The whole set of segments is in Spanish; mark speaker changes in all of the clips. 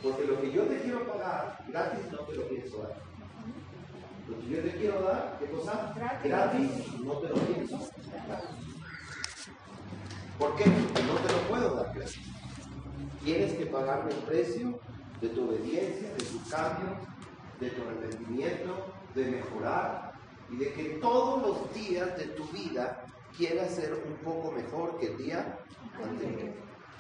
Speaker 1: Porque lo que yo te quiero pagar gratis no te lo pienso dar. Lo que yo te quiero dar, ¿qué cosa? Gratis no te lo pienso dar. ¿Por qué? Porque no te lo puedo dar gratis. Tienes que pagarme el precio de tu obediencia, de tu cambio, de tu arrepentimiento, de mejorar y de que todos los días de tu vida quieras ser un poco mejor que el día anterior.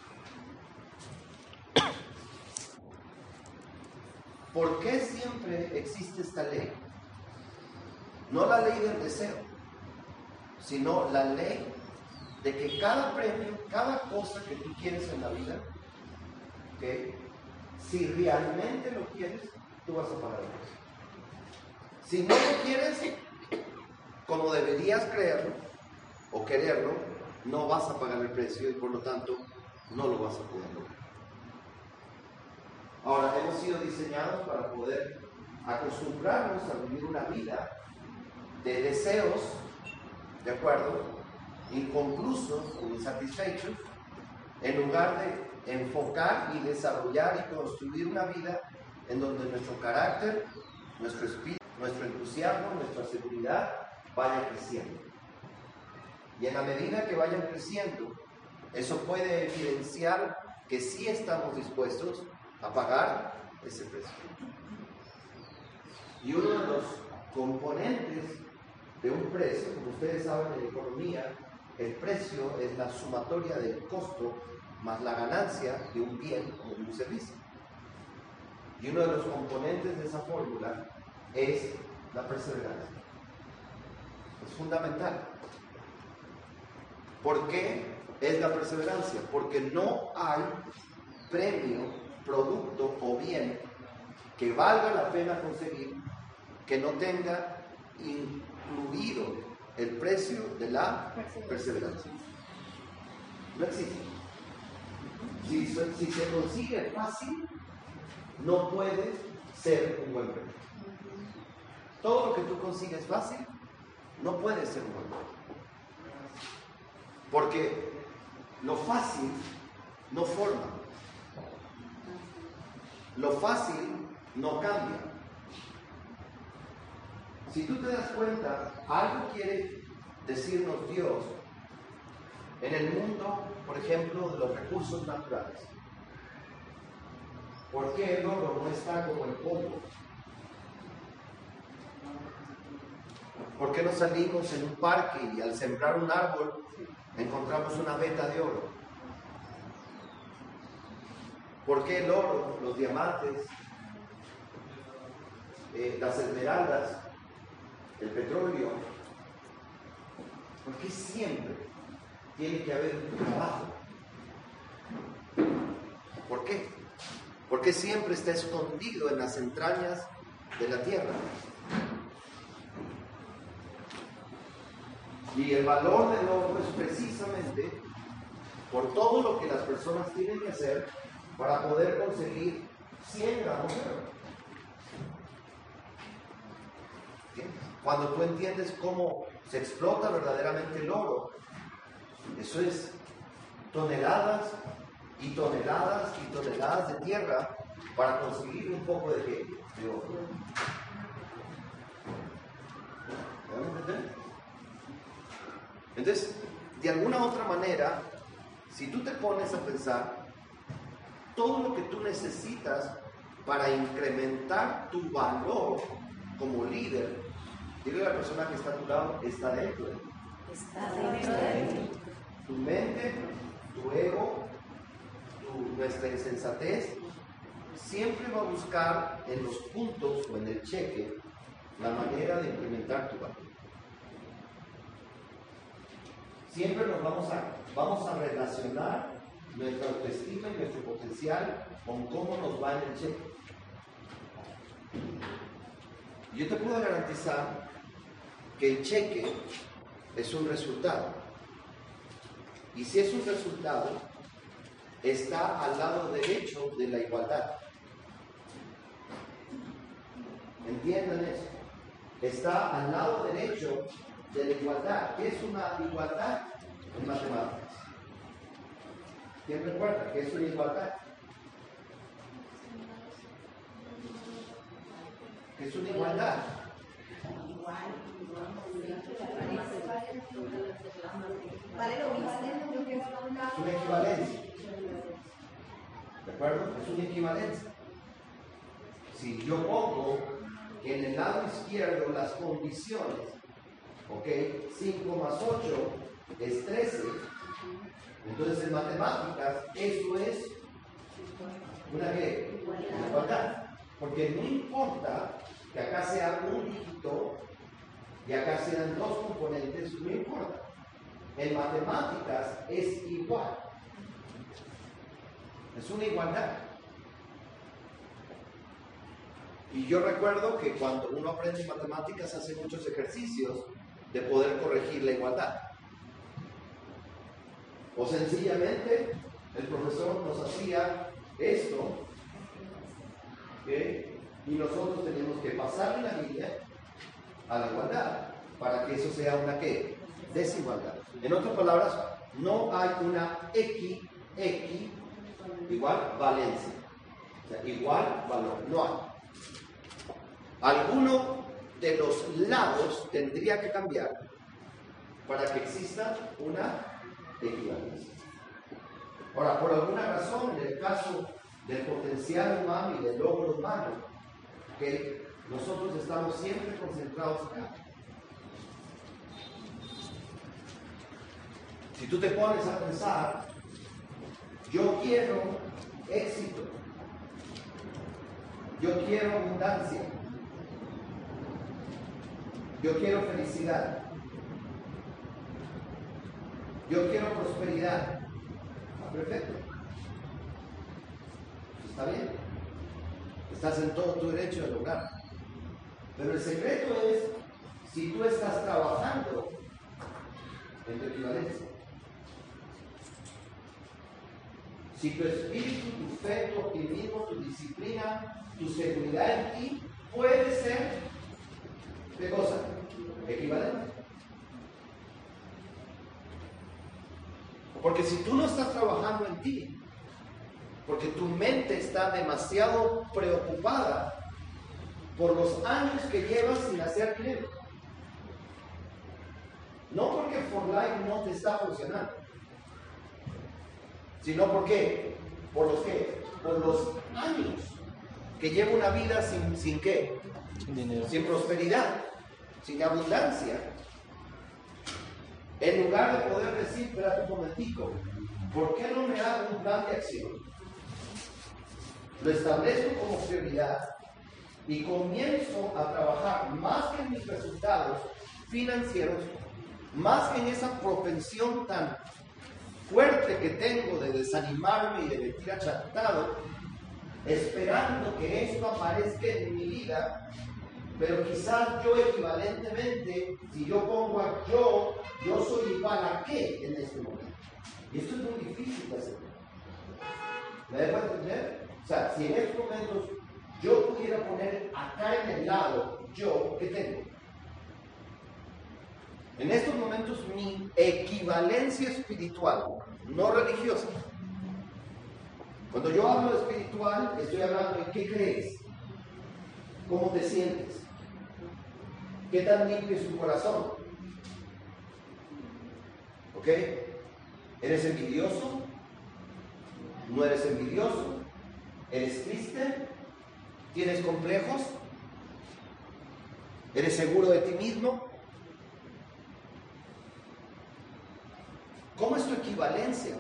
Speaker 1: ¿Por qué siempre existe esta ley? No la ley del deseo, sino la ley de que cada premio, cada cosa que tú quieres en la vida, ¿okay? Si realmente lo quieres, tú vas a pagar el precio. Si no lo quieres, como deberías creerlo o quererlo, no vas a pagar el precio y por lo tanto no lo vas a poder lograr. Ahora, hemos sido diseñados para poder acostumbrarnos a vivir una vida de deseos, ¿de acuerdo?, inconclusos o insatisfechos, en lugar de enfocar y desarrollar y construir una vida en donde nuestro carácter, nuestro espíritu, nuestro entusiasmo, nuestra seguridad vaya creciendo. Y en la medida que vayan creciendo, eso puede evidenciar que sí estamos dispuestos a pagar ese precio. Y uno de los componentes de un precio, como ustedes saben en economía, el precio es la sumatoria del costo más la ganancia de un bien o de un servicio. Y uno de los componentes de esa fórmula es la perseverancia. Es fundamental. ¿Por qué es la perseverancia? Porque no hay premio, producto o bien que valga la pena conseguir que no tenga incluido el precio de la perseverancia. No existe. Si se consigue fácil, no puede ser un buen premio. Todo lo que tú consigues fácil no puede ser un buen premio. Porque lo fácil no forma. Lo fácil no cambia. Si tú te das cuenta, algo quiere decirnos Dios en el mundo, por ejemplo, de los recursos naturales. ¿Por qué el oro no está como el polvo? ¿Por qué no salimos en un parque y al sembrar un árbol encontramos una veta de oro? ¿Por qué el oro, los diamantes, las esmeraldas, el petróleo? ¿Por qué siempre tiene que haber un trabajo? ¿Por qué? Porque siempre está escondido en las entrañas de la tierra. Y el valor del oro es precisamente por todo lo que las personas tienen que hacer para poder conseguir 100 gramos de oro. Cuando tú entiendes cómo se explota verdaderamente el oro, eso es toneladas y toneladas y toneladas de tierra para conseguir un poco de qué? De oro. ¿Me van a entender? Entonces, de alguna otra manera, si tú te pones a pensar, todo lo que tú necesitas para incrementar tu valor como líder, dile a la persona que está a tu lado, está dentro de ti.
Speaker 2: Está dentro de ti.
Speaker 1: Tu mente, tu ego, nuestra insensatez, siempre va a buscar en los puntos o en el cheque la manera de incrementar tu valor. Siempre nos vamos a relacionar nuestra autoestima y nuestro potencial con cómo nos va en el cheque. Yo te puedo garantizar que el cheque es un resultado. Y si es un resultado, está al lado derecho de la igualdad. ¿Entiendan eso? Está al lado derecho de la igualdad. ¿Qué es una igualdad en matemáticas? ¿Quién recuerda qué es una igualdad? que es una igualdad. Es una equivalencia. ¿De acuerdo? Es una equivalencia. Si yo pongo en el lado izquierdo las condiciones, ¿ok? 5 más 8 es 13. Entonces en matemáticas eso es una ¿qué? Una igualdad. Porque no importa que acá sea un dígito y acá sean dos componentes, no importa. En matemáticas es igual. Es una igualdad. Y yo recuerdo que cuando uno aprende matemáticas hace muchos ejercicios de poder corregir la igualdad. O sencillamente el profesor nos hacía esto, ¿okay? Y nosotros tenemos que pasarle la línea a la igualdad para que eso sea una ¿qué? Desigualdad. En otras palabras, no hay una igual valencia. O sea, igual valor. No hay. Alguno de los lados tendría que cambiar para que exista una equivalencia. Ahora, por alguna razón, en el caso del potencial humano y del logro humano, ¿okay? Nosotros estamos siempre concentrados acá. Si tú te pones a pensar, yo quiero éxito, yo quiero abundancia, yo quiero felicidad, yo quiero prosperidad. Perfecto. Está bien. Estás en todo tu derecho de lograr. Pero el secreto es si tú estás trabajando en tu equivalencia. Si tu espíritu, tu fe, tu optimismo, tu disciplina, tu seguridad en ti puede ser, ¿qué cosa? Equivalente. Porque si tú no estás trabajando en ti, porque tu mente está demasiado preocupada por los años que llevas sin hacer dinero, no porque For Life no te está funcionando, sino porque, ¿por los qué? Por los años que lleva una vida sin qué, sin dinero, sin prosperidad, sin abundancia. En lugar de poder decir, espérate un momentico, ¿por qué no me hago un plan de acción? Lo establezco como prioridad y comienzo a trabajar más que en mis resultados financieros, más que en esa propensión tan fuerte que tengo de desanimarme y de vestir achatado, esperando que esto aparezca en mi vida. Pero quizás yo equivalentemente, si yo pongo a yo soy igual a qué en este momento. Y esto es muy difícil de hacer. ¿Me dejo entender? O sea, si en estos momentos yo pudiera poner acá en el lado yo, ¿qué tengo? En estos momentos mi equivalencia espiritual, no religiosa. Cuando yo hablo de espiritual, estoy hablando de qué crees, cómo te sientes, qué tan limpio es tu corazón. ¿Ok? ¿Eres envidioso? ¿No eres envidioso? ¿Eres triste? ¿Tienes complejos? ¿Eres seguro de ti mismo? ¿Cómo es tu equivalencia?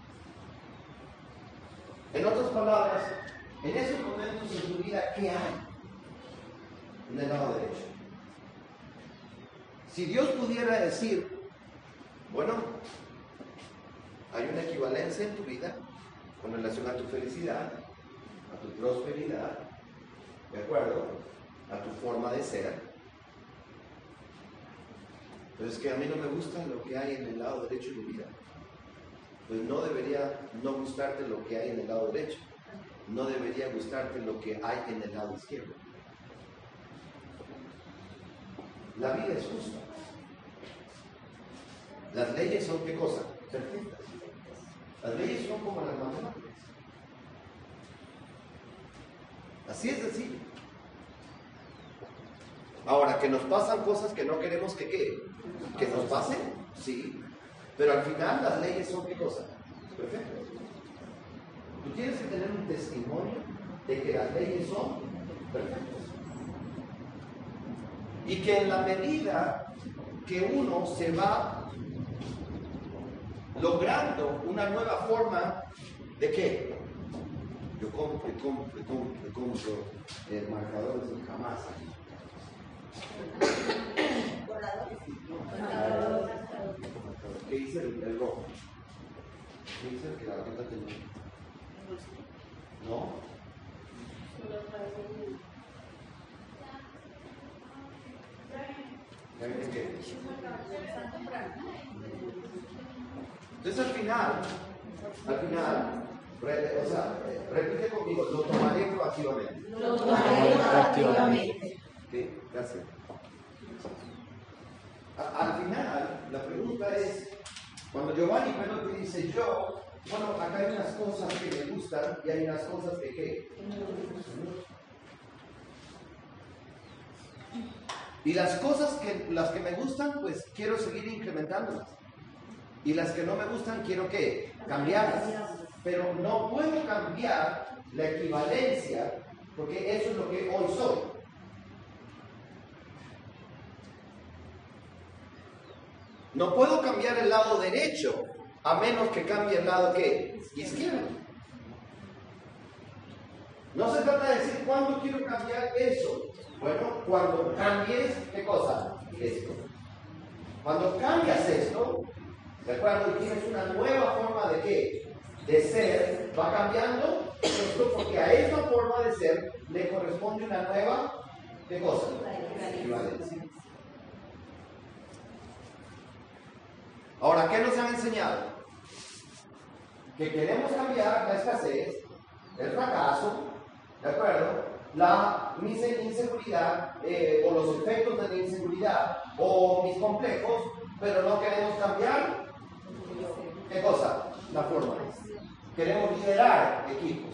Speaker 1: En otras palabras, en esos momentos en tu vida, ¿qué hay en el lado derecho? Si Dios pudiera decir, bueno, hay una equivalencia en tu vida con relación a tu felicidad, a tu prosperidad, ¿de acuerdo? A tu forma de ser. Pero es que a mí no me gusta lo que hay en el lado derecho de mi vida. Pues no debería no gustarte lo que hay en el lado derecho. No debería gustarte lo que hay en el lado izquierdo. La vida es justa. Las leyes son ¿qué cosa? Perfectas. Las leyes son como las matemáticas. Así es decir. Ahora, que nos pasan cosas que no queremos que ¿qué? Que nos pasen, sí. Pero al final las leyes son ¿qué cosa? Perfectas. Tú tienes que tener un testimonio de que las leyes son perfectas. Y que en la medida que uno se va logrando una nueva forma de ¿qué? Yo compro marcadores y jamás. ¿Qué dice el rojo? ¿Qué dice el que la rata tenía? ¿No? ¿Qué? Entonces al final, o sea, repite conmigo, lo tomaré proactivamente.
Speaker 2: Lo tomaré proactivamente.
Speaker 1: Sí, gracias. Al final, la pregunta es, cuando Giovanni Pedro te dice yo, bueno, acá hay unas cosas que me gustan y hay unas cosas que ¿qué? Y las cosas las que me gustan, pues quiero seguir incrementándolas. Y las que no me gustan, quiero ¿qué? Cambiarlas. Pero no puedo cambiar la equivalencia, porque eso es lo que hoy soy. No puedo cambiar el lado derecho, a menos que cambie el lado ¿qué? Izquierdo. No se trata de decir cuándo quiero cambiar eso. Bueno, cuando cambies, ¿qué cosa? Esto. Cuando cambias esto, ¿de acuerdo? Y tienes una nueva forma de ¿qué? De ser, va cambiando esto porque a esta forma de ser le corresponde una nueva, ¿qué cosa? Equivalencia. Ahora, ¿qué nos han enseñado? Que queremos cambiar la escasez, el fracaso, ¿de acuerdo? La inseguridad o los efectos de la inseguridad o mis complejos, pero no queremos cambiar, ¿qué cosa? La forma. Queremos liderar equipos.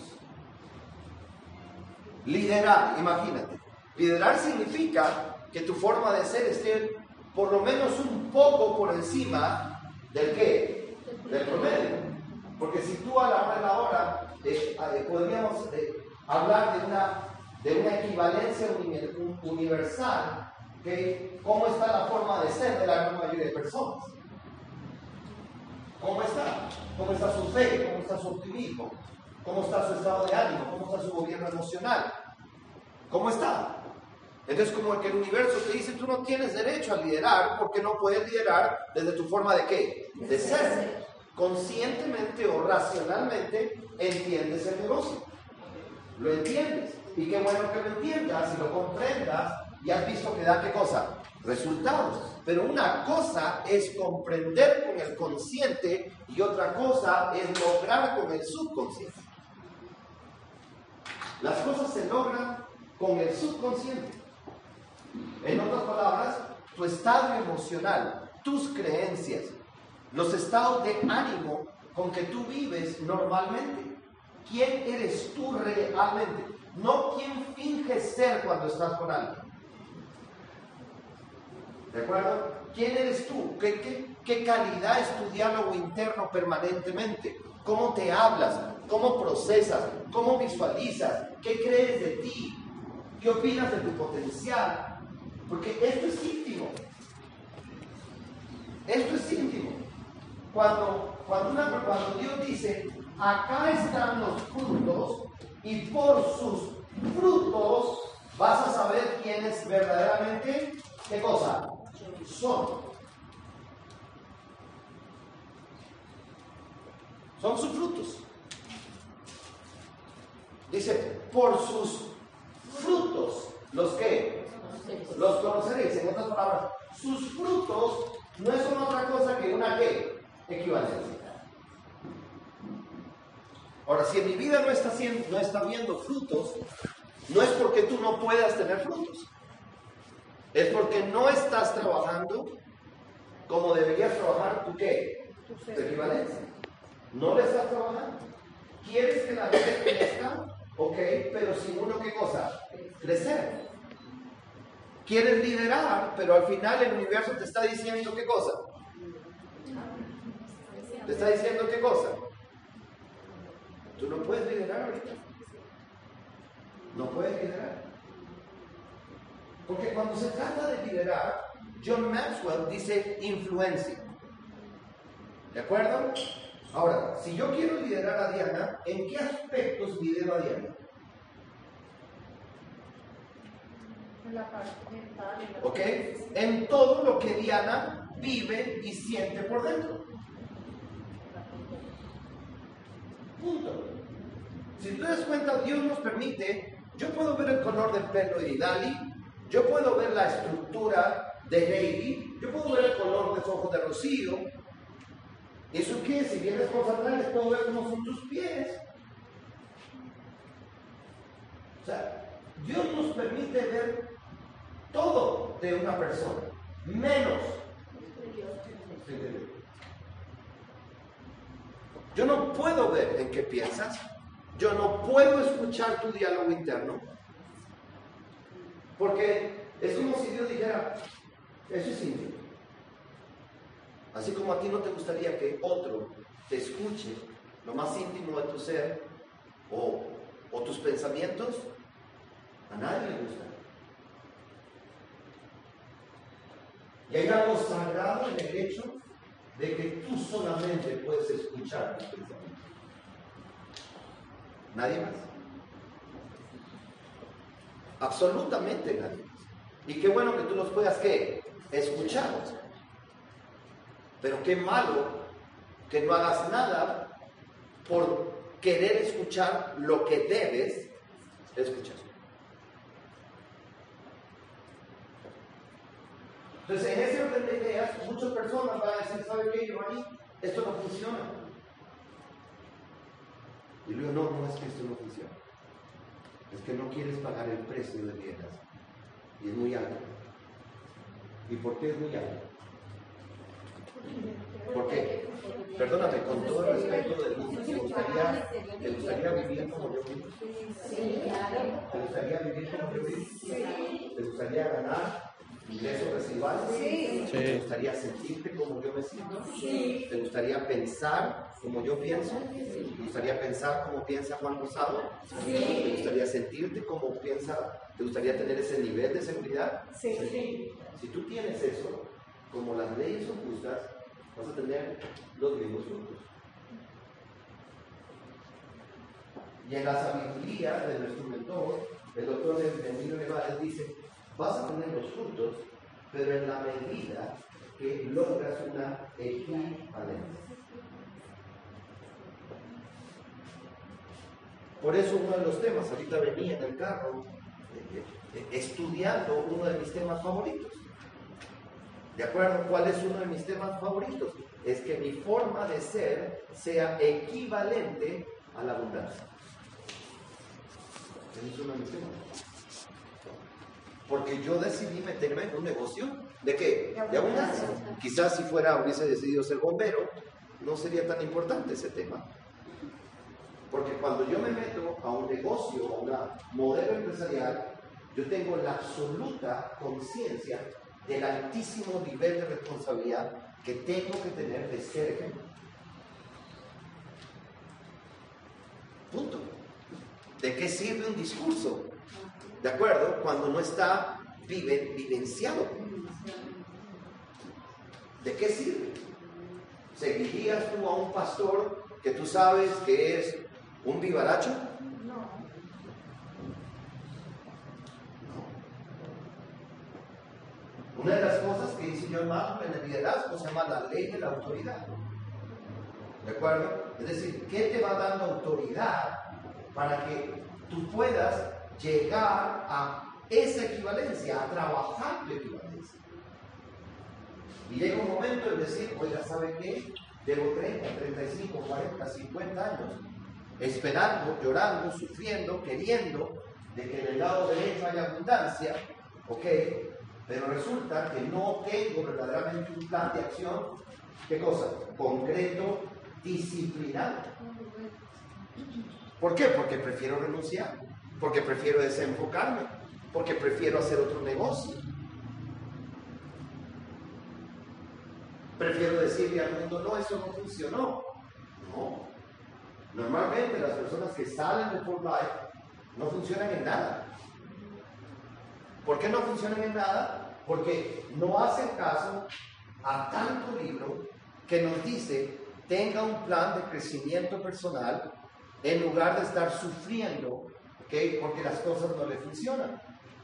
Speaker 1: Liderar, imagínate. Liderar significa que tu forma de ser esté por lo menos un poco por encima del ¿qué? Del promedio. Porque si tú a la hora podríamos hablar de una equivalencia universal, ¿okay? ¿Cómo está la forma de ser de la gran mayoría de personas? ¿Cómo está? ¿Cómo está su fe? ¿Cómo está su optimismo? ¿Cómo está su estado de ánimo? ¿Cómo está su gobierno emocional? ¿Cómo está? Entonces, como que el universo te dice, tú no tienes derecho a liderar porque no puedes liderar desde tu forma de ¿qué? De ser. Conscientemente o racionalmente entiendes el negocio. Lo entiendes. Y qué bueno que lo entiendas y lo comprendas y has visto que da ¿qué cosa? Resultados. Pero una cosa es comprender con el consciente y otra cosa es lograr con el subconsciente. Las cosas se logran con el subconsciente. En otras palabras, tu estado emocional, tus creencias, los estados de ánimo con que tú vives normalmente. ¿Quién eres tú realmente? No quién finges ser cuando estás con alguien. ¿De acuerdo? ¿Quién eres tú? ¿Qué calidad es tu diálogo interno permanentemente? ¿Cómo te hablas? ¿Cómo procesas? ¿Cómo visualizas? ¿Qué crees de ti? ¿Qué opinas de tu potencial? Porque esto es íntimo. Esto es íntimo. Cuando Dios dice, acá están los frutos y por sus frutos vas a saber quiénes verdaderamente, ¿qué cosa? Son. Son sus frutos. Dice, por sus frutos, ¿los qué? Los conoceréis. En otras palabras, sus frutos no son otra cosa que una ¿qué? Equivalencia. Ahora, si en mi vida no está viendo frutos, no es porque tú no puedas tener frutos. Es porque no estás trabajando como deberías trabajar tu ¿qué? Tu equivalencia. No le estás trabajando. ¿Quieres que la gente crezca? Ok, pero sin uno ¿qué cosa? Crecer. quieres liderar, pero al final el universo te está diciendo ¿qué cosa? ¿Te está diciendo qué cosa? Tú no puedes liderar ahorita. No puedes liderar. Porque cuando se trata de liderar, John Maxwell dice influencia. ¿De acuerdo? Ahora, si yo quiero liderar a Diana, ¿en qué aspectos lidero a Diana?
Speaker 3: En la parte mental.
Speaker 1: ¿Ok? En todo lo que Diana vive y siente por dentro. Punto. Si tú te das cuenta, Dios nos permite, yo puedo ver el color del pelo de Idali, yo puedo ver la estructura de Lady, yo puedo ver el color de los ojos de Rocío. ¿Eso qué? Si vienes por atrás, puedo ver cómo son tus pies. O sea, Dios nos permite ver todo de una persona, menos. Yo no puedo ver en qué piensas, yo no puedo escuchar tu diálogo interno, porque es como si Dios dijera, eso es íntimo. Así como a ti no te gustaría que otro te escuche lo más íntimo de tu ser o tus pensamientos, a nadie le gusta. Y hay algo sagrado en el hecho de que tú solamente puedes escuchar tus pensamientos. Nadie más. Absolutamente nadie más. Y qué bueno que tú los puedas, ¿qué? Escuchar. Pero qué malo que no hagas nada por querer escuchar lo que debes escuchar. Entonces, en ese orden de ideas, muchas personas van a decir, ¿sabe qué, Giovanni? Esto no funciona. Y luego, no es que esto no funciona. Es que no quieres pagar el precio de bienes. Y es muy alto. ¿Y por qué es muy alto? Porque, perdóname, con todo el respeto del mundo, ¿te gustaría vivir como yo vivo? ¿Te gustaría vivir como yo vivo? ¿Te gustaría ganar ingresos residuales? ¿Te gustaría sentirte como yo me siento? ¿Te gustaría pensar como yo pienso? ¿Te gustaría pensar como piensa Juan Rosado? ¿Te gustaría sentirte como piensa? ¿Te gustaría tener ese nivel de seguridad? Si tú tienes eso, como las leyes son justas, vas a tener los mismos frutos. Y en la sabiduría de nuestro mentor, el doctor Emilio Nevares dice, vas a tener los frutos, pero en la medida que logras una equivalencia. Por eso uno de los temas, ahorita venía en el carro, estudiando uno de mis temas favoritos. ¿De acuerdo? ¿Cuál es uno de mis temas favoritos? Es que mi forma de ser sea equivalente a la abundancia. Ese es uno de mis temas. Porque yo decidí meterme en un negocio, ¿de qué? De abundancia. Quizás si hubiese decidido ser bombero, no sería tan importante ese tema. Porque cuando yo me meto a un negocio, a un modelo empresarial, yo tengo la absoluta conciencia del altísimo nivel de responsabilidad que tengo que tener de ser ejemplo. Punto. ¿De qué sirve un discurso? ¿De acuerdo? Cuando no está vivenciado. ¿De qué sirve? ¿Seguirías tú a un pastor que tú sabes que es un vivaracho? Una de las cosas que dice John Maxwell en el liderazgo se llama la ley de la autoridad. ¿De acuerdo? Es decir, ¿qué te va dando autoridad para que tú puedas llegar a esa equivalencia, a trabajar tu equivalencia? Y llega un momento en decir, oiga, ¿sabe qué? Llevo 30, 35, 40, 50 años esperando, llorando, sufriendo, queriendo de que en el lado derecho haya abundancia, ¿ok? Pero resulta que no tengo verdaderamente un plan de acción, ¿qué cosa? Concreto, disciplinado. ¿Por qué? Porque prefiero renunciar, porque prefiero desenfocarme, porque prefiero hacer otro negocio. prefiero decirle al mundo, no, eso no funcionó. No. Normalmente las personas que salen de For Life no funcionan en nada. ¿Por qué no funcionan en nada? Porque no hacen caso a tanto libro que nos dice, tenga un plan de crecimiento personal en lugar de estar sufriendo, ¿okay? Porque las cosas no le funcionan.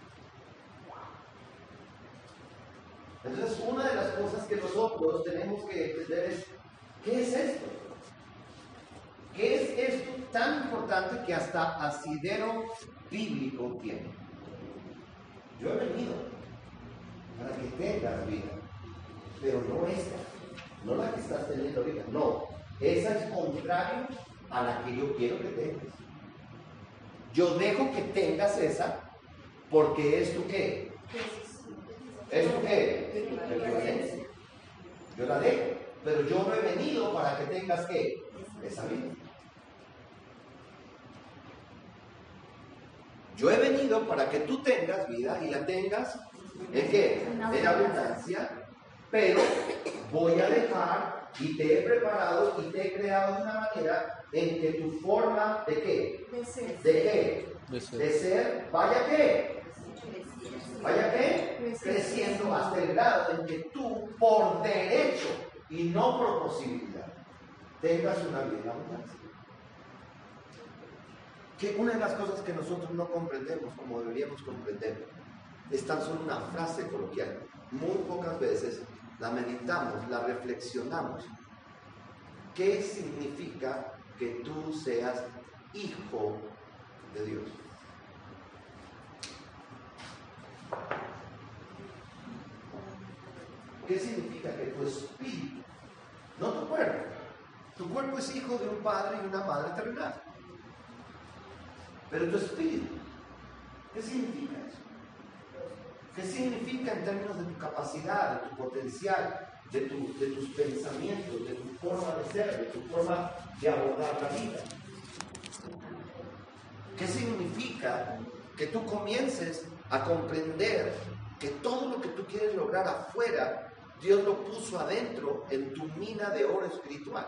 Speaker 1: Entonces, una de las cosas que nosotros tenemos que entender es, ¿qué es esto? ¿Qué es esto tan importante que hasta asidero bíblico tiene? Yo he venido para que tengas vida, pero no esta, no la que estás teniendo ahorita, no, esa es contraria a la que yo quiero que tengas. Yo dejo que tengas esa porque es tu qué. ¿Es tu qué? Violencia. Yo la dejo, pero yo no he venido para que tengas qué, esa vida. Yo he venido para que tú tengas vida y la tengas en qué, en abundancia, pero voy a dejar y te he preparado y te he creado de una manera en que tu forma de qué, de qué, de ser, vaya qué, creciendo hasta el grado en que tú por derecho y no por posibilidad tengas una vida en abundancia. Que una de las cosas que nosotros no comprendemos como deberíamos comprender es tan solo una frase coloquial. Muy pocas veces la meditamos, la reflexionamos. ¿Qué significa que tú seas hijo de Dios? ¿Qué significa que tu espíritu, no tu cuerpo es hijo de un padre y una madre terrenal? Pero tu espíritu, ¿qué significa eso? ¿Qué significa en términos de tu capacidad, de tu potencial, de tus pensamientos, de tu forma de ser, de tu forma de abordar la vida? ¿Qué significa que tú comiences a comprender que todo lo que tú quieres lograr afuera, Dios lo puso adentro en tu mina de oro espiritual?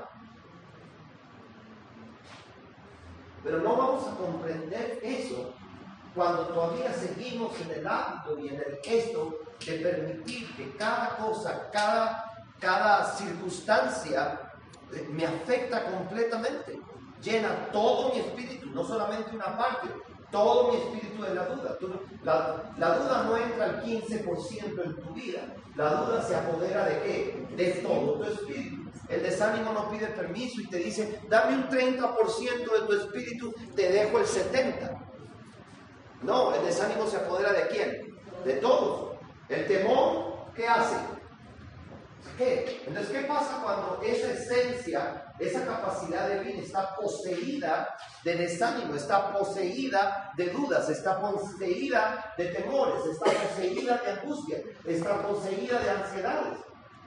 Speaker 1: Pero no vamos a comprender eso cuando todavía seguimos en el hábito y en el gesto de permitir que cada cosa, cada circunstancia me afecta completamente. Llena todo mi espíritu, no solamente una parte, todo mi espíritu de la duda. La duda no entra al 15% en tu vida. La duda se apodera ¿de qué? De todo tu espíritu. El desánimo no pide permiso y te dice, dame un 30% de tu espíritu, te dejo el 70%. No, el desánimo se apodera ¿de quién? De todos. El temor, ¿qué hace? ¿Qué? Entonces, ¿qué pasa cuando esa esencia, esa capacidad de vida está poseída de desánimo, está poseída de dudas, está poseída de temores, está poseída de angustia, está poseída de ansiedades?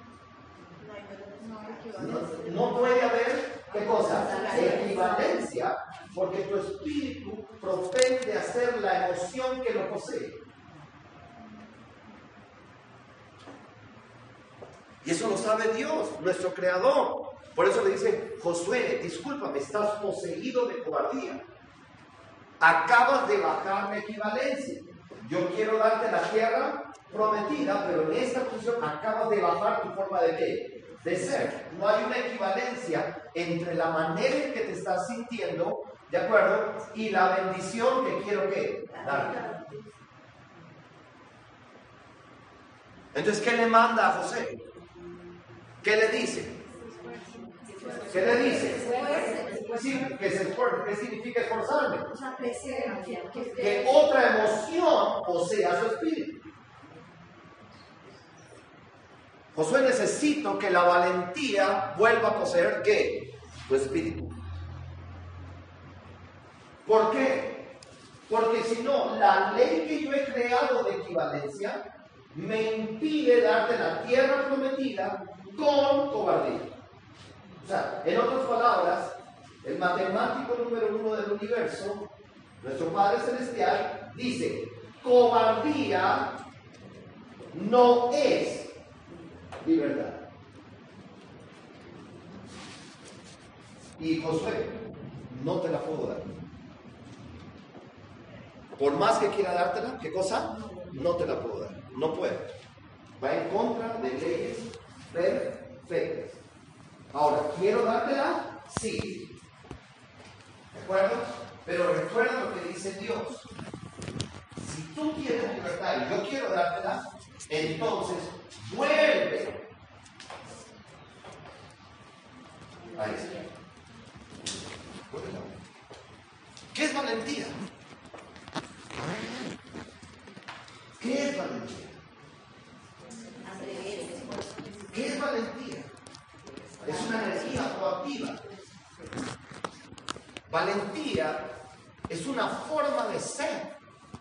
Speaker 1: No puede haber, ¿qué cosa? Equivalencia, porque tu espíritu propende a ser la emoción que lo posee. Y eso lo sabe Dios, nuestro creador. Por eso le dice, Josué, discúlpame, estás poseído de cobardía. Acabas de bajar la equivalencia. Yo quiero darte la tierra prometida, pero en esta función acabas de bajar tu forma de qué? De ser. No hay una equivalencia entre la manera en que te estás sintiendo, ¿de acuerdo? Y la bendición que quiero ¿qué? Darte. Entonces, ¿qué le manda a José? ¿Qué le dice? ¿Qué le dice? Sí, que se esfuerce. ¿Qué significa esforzarme? Que otra emoción posea su espíritu. Josué, necesito que la valentía vuelva a poseer ¿qué? Tu espíritu. ¿Por qué? Porque si no, la ley que yo he creado de equivalencia me impide darte la tierra prometida con cobardía. O sea, en otras palabras, el matemático número 1 del universo, nuestro Padre Celestial, dice, cobardía no es libertad. Y Josué, no te la puedo dar. Por más que quiera dártela, ¿qué cosa? No te la puedo dar. No puedo. Va en contra de leyes perfectas. Ahora, ¿quiero dártela? Sí. ¿De acuerdo? Pero recuerda lo que dice Dios. Si tú quieres libertad y yo quiero dártela, entonces vuelve. Ahí está. ¿Qué es valentía? ¿Qué es valentía? ¿Qué es valentía? Es una energía proactiva. Valentía es una forma de ser.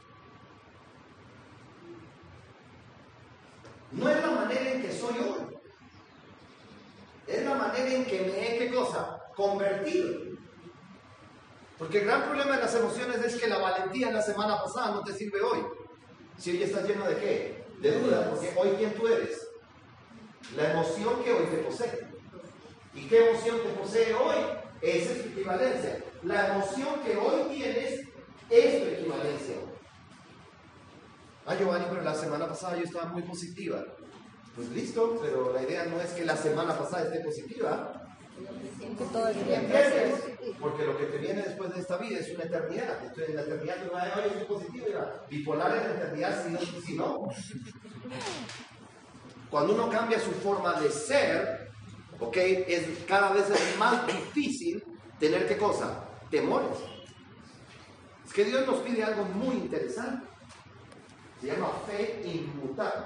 Speaker 1: No es la manera en que soy hoy. Es la manera en que me he, ¿qué cosa? Convertido. Porque el gran problema de las emociones es que la valentía en la semana pasada no te sirve hoy. Si hoy estás lleno de ¿qué? De dudas. Porque hoy, ¿quién tú eres? La emoción que hoy te posee. ¿Y qué emoción te posee hoy? Esa es tu equivalencia. La emoción que hoy tienes es tu equivalencia. Giovanni, pero la semana pasada yo estaba muy positiva. Pues listo, pero la idea no es que la semana pasada esté positiva. ¿Entiendes? Porque lo que te viene después de esta vida es una eternidad. Entonces, en la eternidad tú vas a decir, oye, soy positivo. Bipolar en la eternidad, si no. Cuando uno cambia su forma de ser, ¿ok? Es cada vez más difícil tener ¿qué cosa? Temores. Es que Dios nos pide algo muy interesante. Se llama fe inmutable.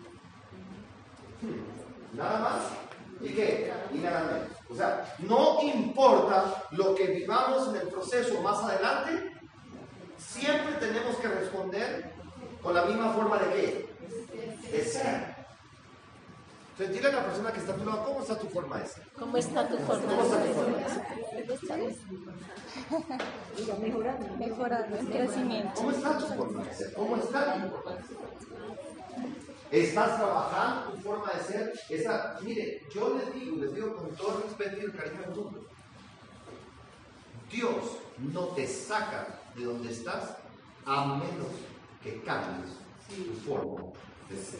Speaker 1: Nada más. ¿Y qué? Y nada menos. O sea, no importa lo que vivamos en el proceso más adelante, siempre tenemos que responder con la misma forma de qué? De ser. Entonces, dile a la persona que está a tu lado, ¿cómo está tu forma de ser?
Speaker 2: ¿Cómo está tu forma
Speaker 1: ¿Cómo está tu forma de ser?
Speaker 2: Mejorando, en crecimiento?
Speaker 1: ¿Cómo está tu forma de ser? ¿Cómo está tu forma de ser? ¿Estás trabajando tu forma de ser? Mire, yo les digo con todo el respeto y el cariño del mundo, Dios no te saca de donde estás a menos que cambies tu forma de ser.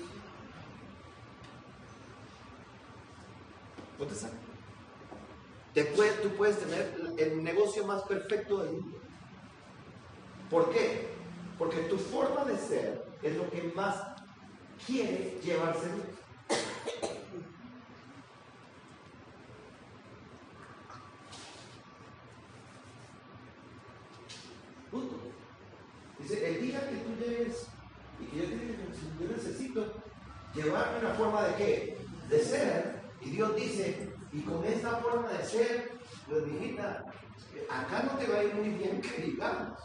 Speaker 1: No te saca. Tú puedes tener el negocio más perfecto del mundo. ¿Por qué? Porque tu forma de ser es lo que más quiere llevarse Dios. Punto. Dice, el día que tú llegues y que yo necesito llevarme una forma de ¿qué? De ser. Y Dios dice, y con esta forma de ser, pues mijita, acá no te va a ir muy bien que digamos.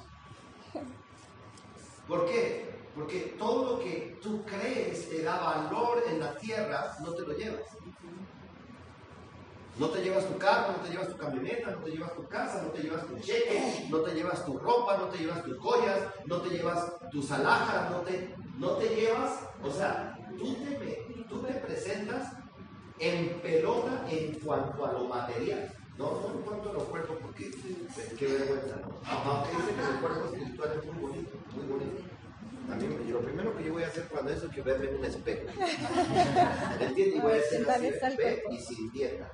Speaker 1: ¿Por qué? Porque todo lo que tú crees te da valor en la tierra, no te lo llevas. No te llevas tu carro, no te llevas tu camioneta, no te llevas tu casa, no te llevas tu cheque, no te llevas tu ropa, no te llevas tus joyas, no te llevas tus alhajas, no te llevas, o sea, tú te presentas en pelota en cuanto a lo material. No en cuanto a los cuerpos, porque qué vergüenza, ¿no? Aunque dice que el cuerpo espiritual es muy bonito, muy bonito. A mí, lo primero que yo voy a hacer cuando eso es que verme en un espejo. ¿Entiendes? Y voy a hacer así de fe y sin dieta.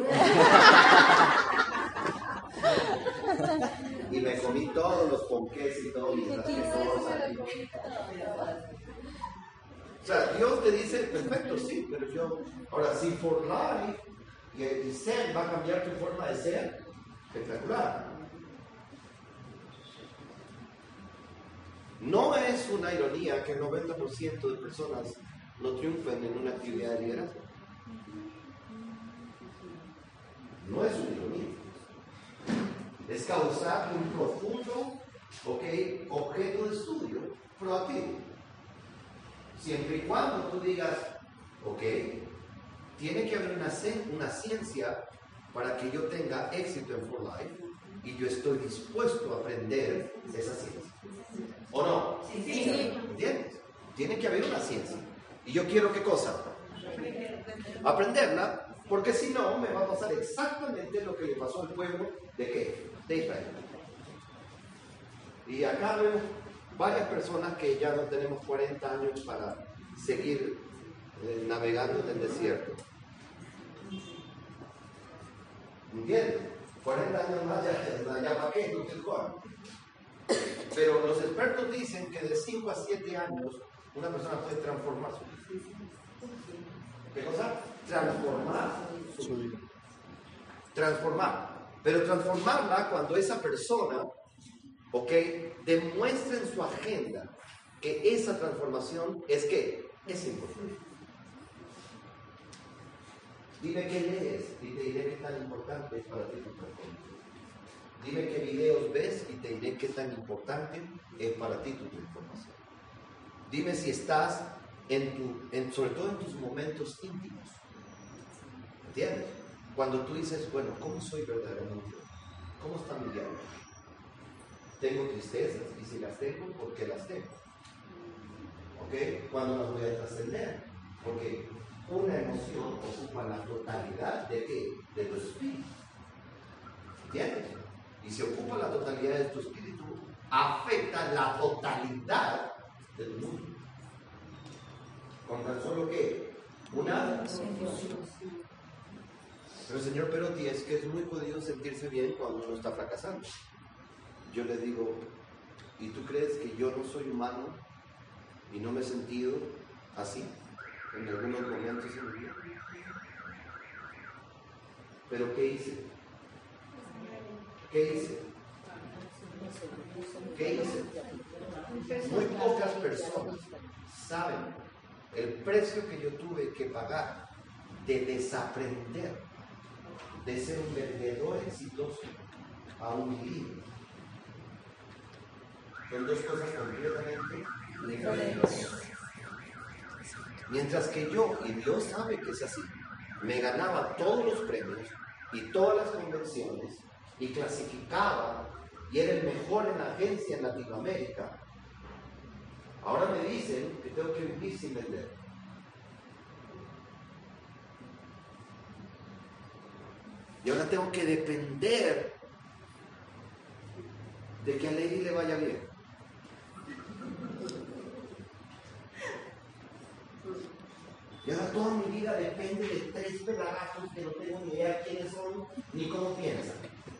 Speaker 1: Y me comí todos los ponqués y todo mis cosas. O sea, Dios te dice, perfecto, sí, pero yo, ahora sí, for life, y ser va a cambiar tu forma de ser, espectacular. No es una ironía que el 90% de personas no triunfen en una actividad de liderazgo. No es una ironía. Es causar un profundo objeto de estudio proactivo. Siempre y cuando tú digas, tiene que haber una ciencia para que yo tenga éxito en For Life y yo estoy dispuesto a aprender esa ciencia. ¿O no? Sí. ¿Entiendes? Tiene que haber una ciencia. ¿Y yo quiero qué cosa? Aprenderla. ¿Por qué? Porque si no, me va a pasar exactamente lo que le pasó al pueblo de ¿qué? De Israel. Y acá vemos varias personas que ya no tenemos 40 años para seguir navegando en el desierto. ¿Entiendes? 40 años más ya para qué, no sé cuál. Pero los expertos dicen que de 5 a 7 años una persona puede transformar su vida. ¿Qué cosa? Transformar su vida. Transformar. Pero transformarla cuando esa persona, ¿ok?, demuestra en su agenda que esa transformación es ¿qué? Es importante. Dime qué lees y te diré qué tan importante es para ti tu transformación. Dime qué videos ves y te diré qué tan importante es para ti tu transformación. Dime si estás sobre todo en tus momentos íntimos. ¿Entiendes? Cuando tú dices, bueno, ¿cómo soy verdaderamente? ¿Cómo está mi diálogo? Tengo tristezas y si las tengo, ¿por qué las tengo? ¿Ok? ¿Cuándo las voy a trascender? Porque una emoción ocupa la totalidad de ¿qué? De tu espíritu. ¿Entiendes? Y si ocupa la totalidad de tu espíritu, afecta la totalidad de tu mundo. Con tan solo ¿qué? Una emoción. Pero señor Perotti, es que es muy jodido sentirse bien cuando uno está fracasando. Yo le digo, ¿y tú crees que yo no soy humano y no me he sentido así en algunos momentos en mi vida? ¿Pero qué hice? ¿Qué hice? ¿Qué hice? Muy pocas personas saben el precio que yo tuve que pagar de desaprender de ser un vendedor exitoso a un líder. Son dos cosas completamente diferentes. Mientras que yo, y Dios sabe que es así, me ganaba todos los premios y todas las convenciones y clasificaba y era el mejor en la agencia en Latinoamérica. Ahora me dicen que tengo que vivir sin vender. Y ahora tengo que depender de que a Lady le vaya bien. Y ahora toda mi vida depende de 3 pelagazos que no tengo ni idea quiénes son ni cómo piensan.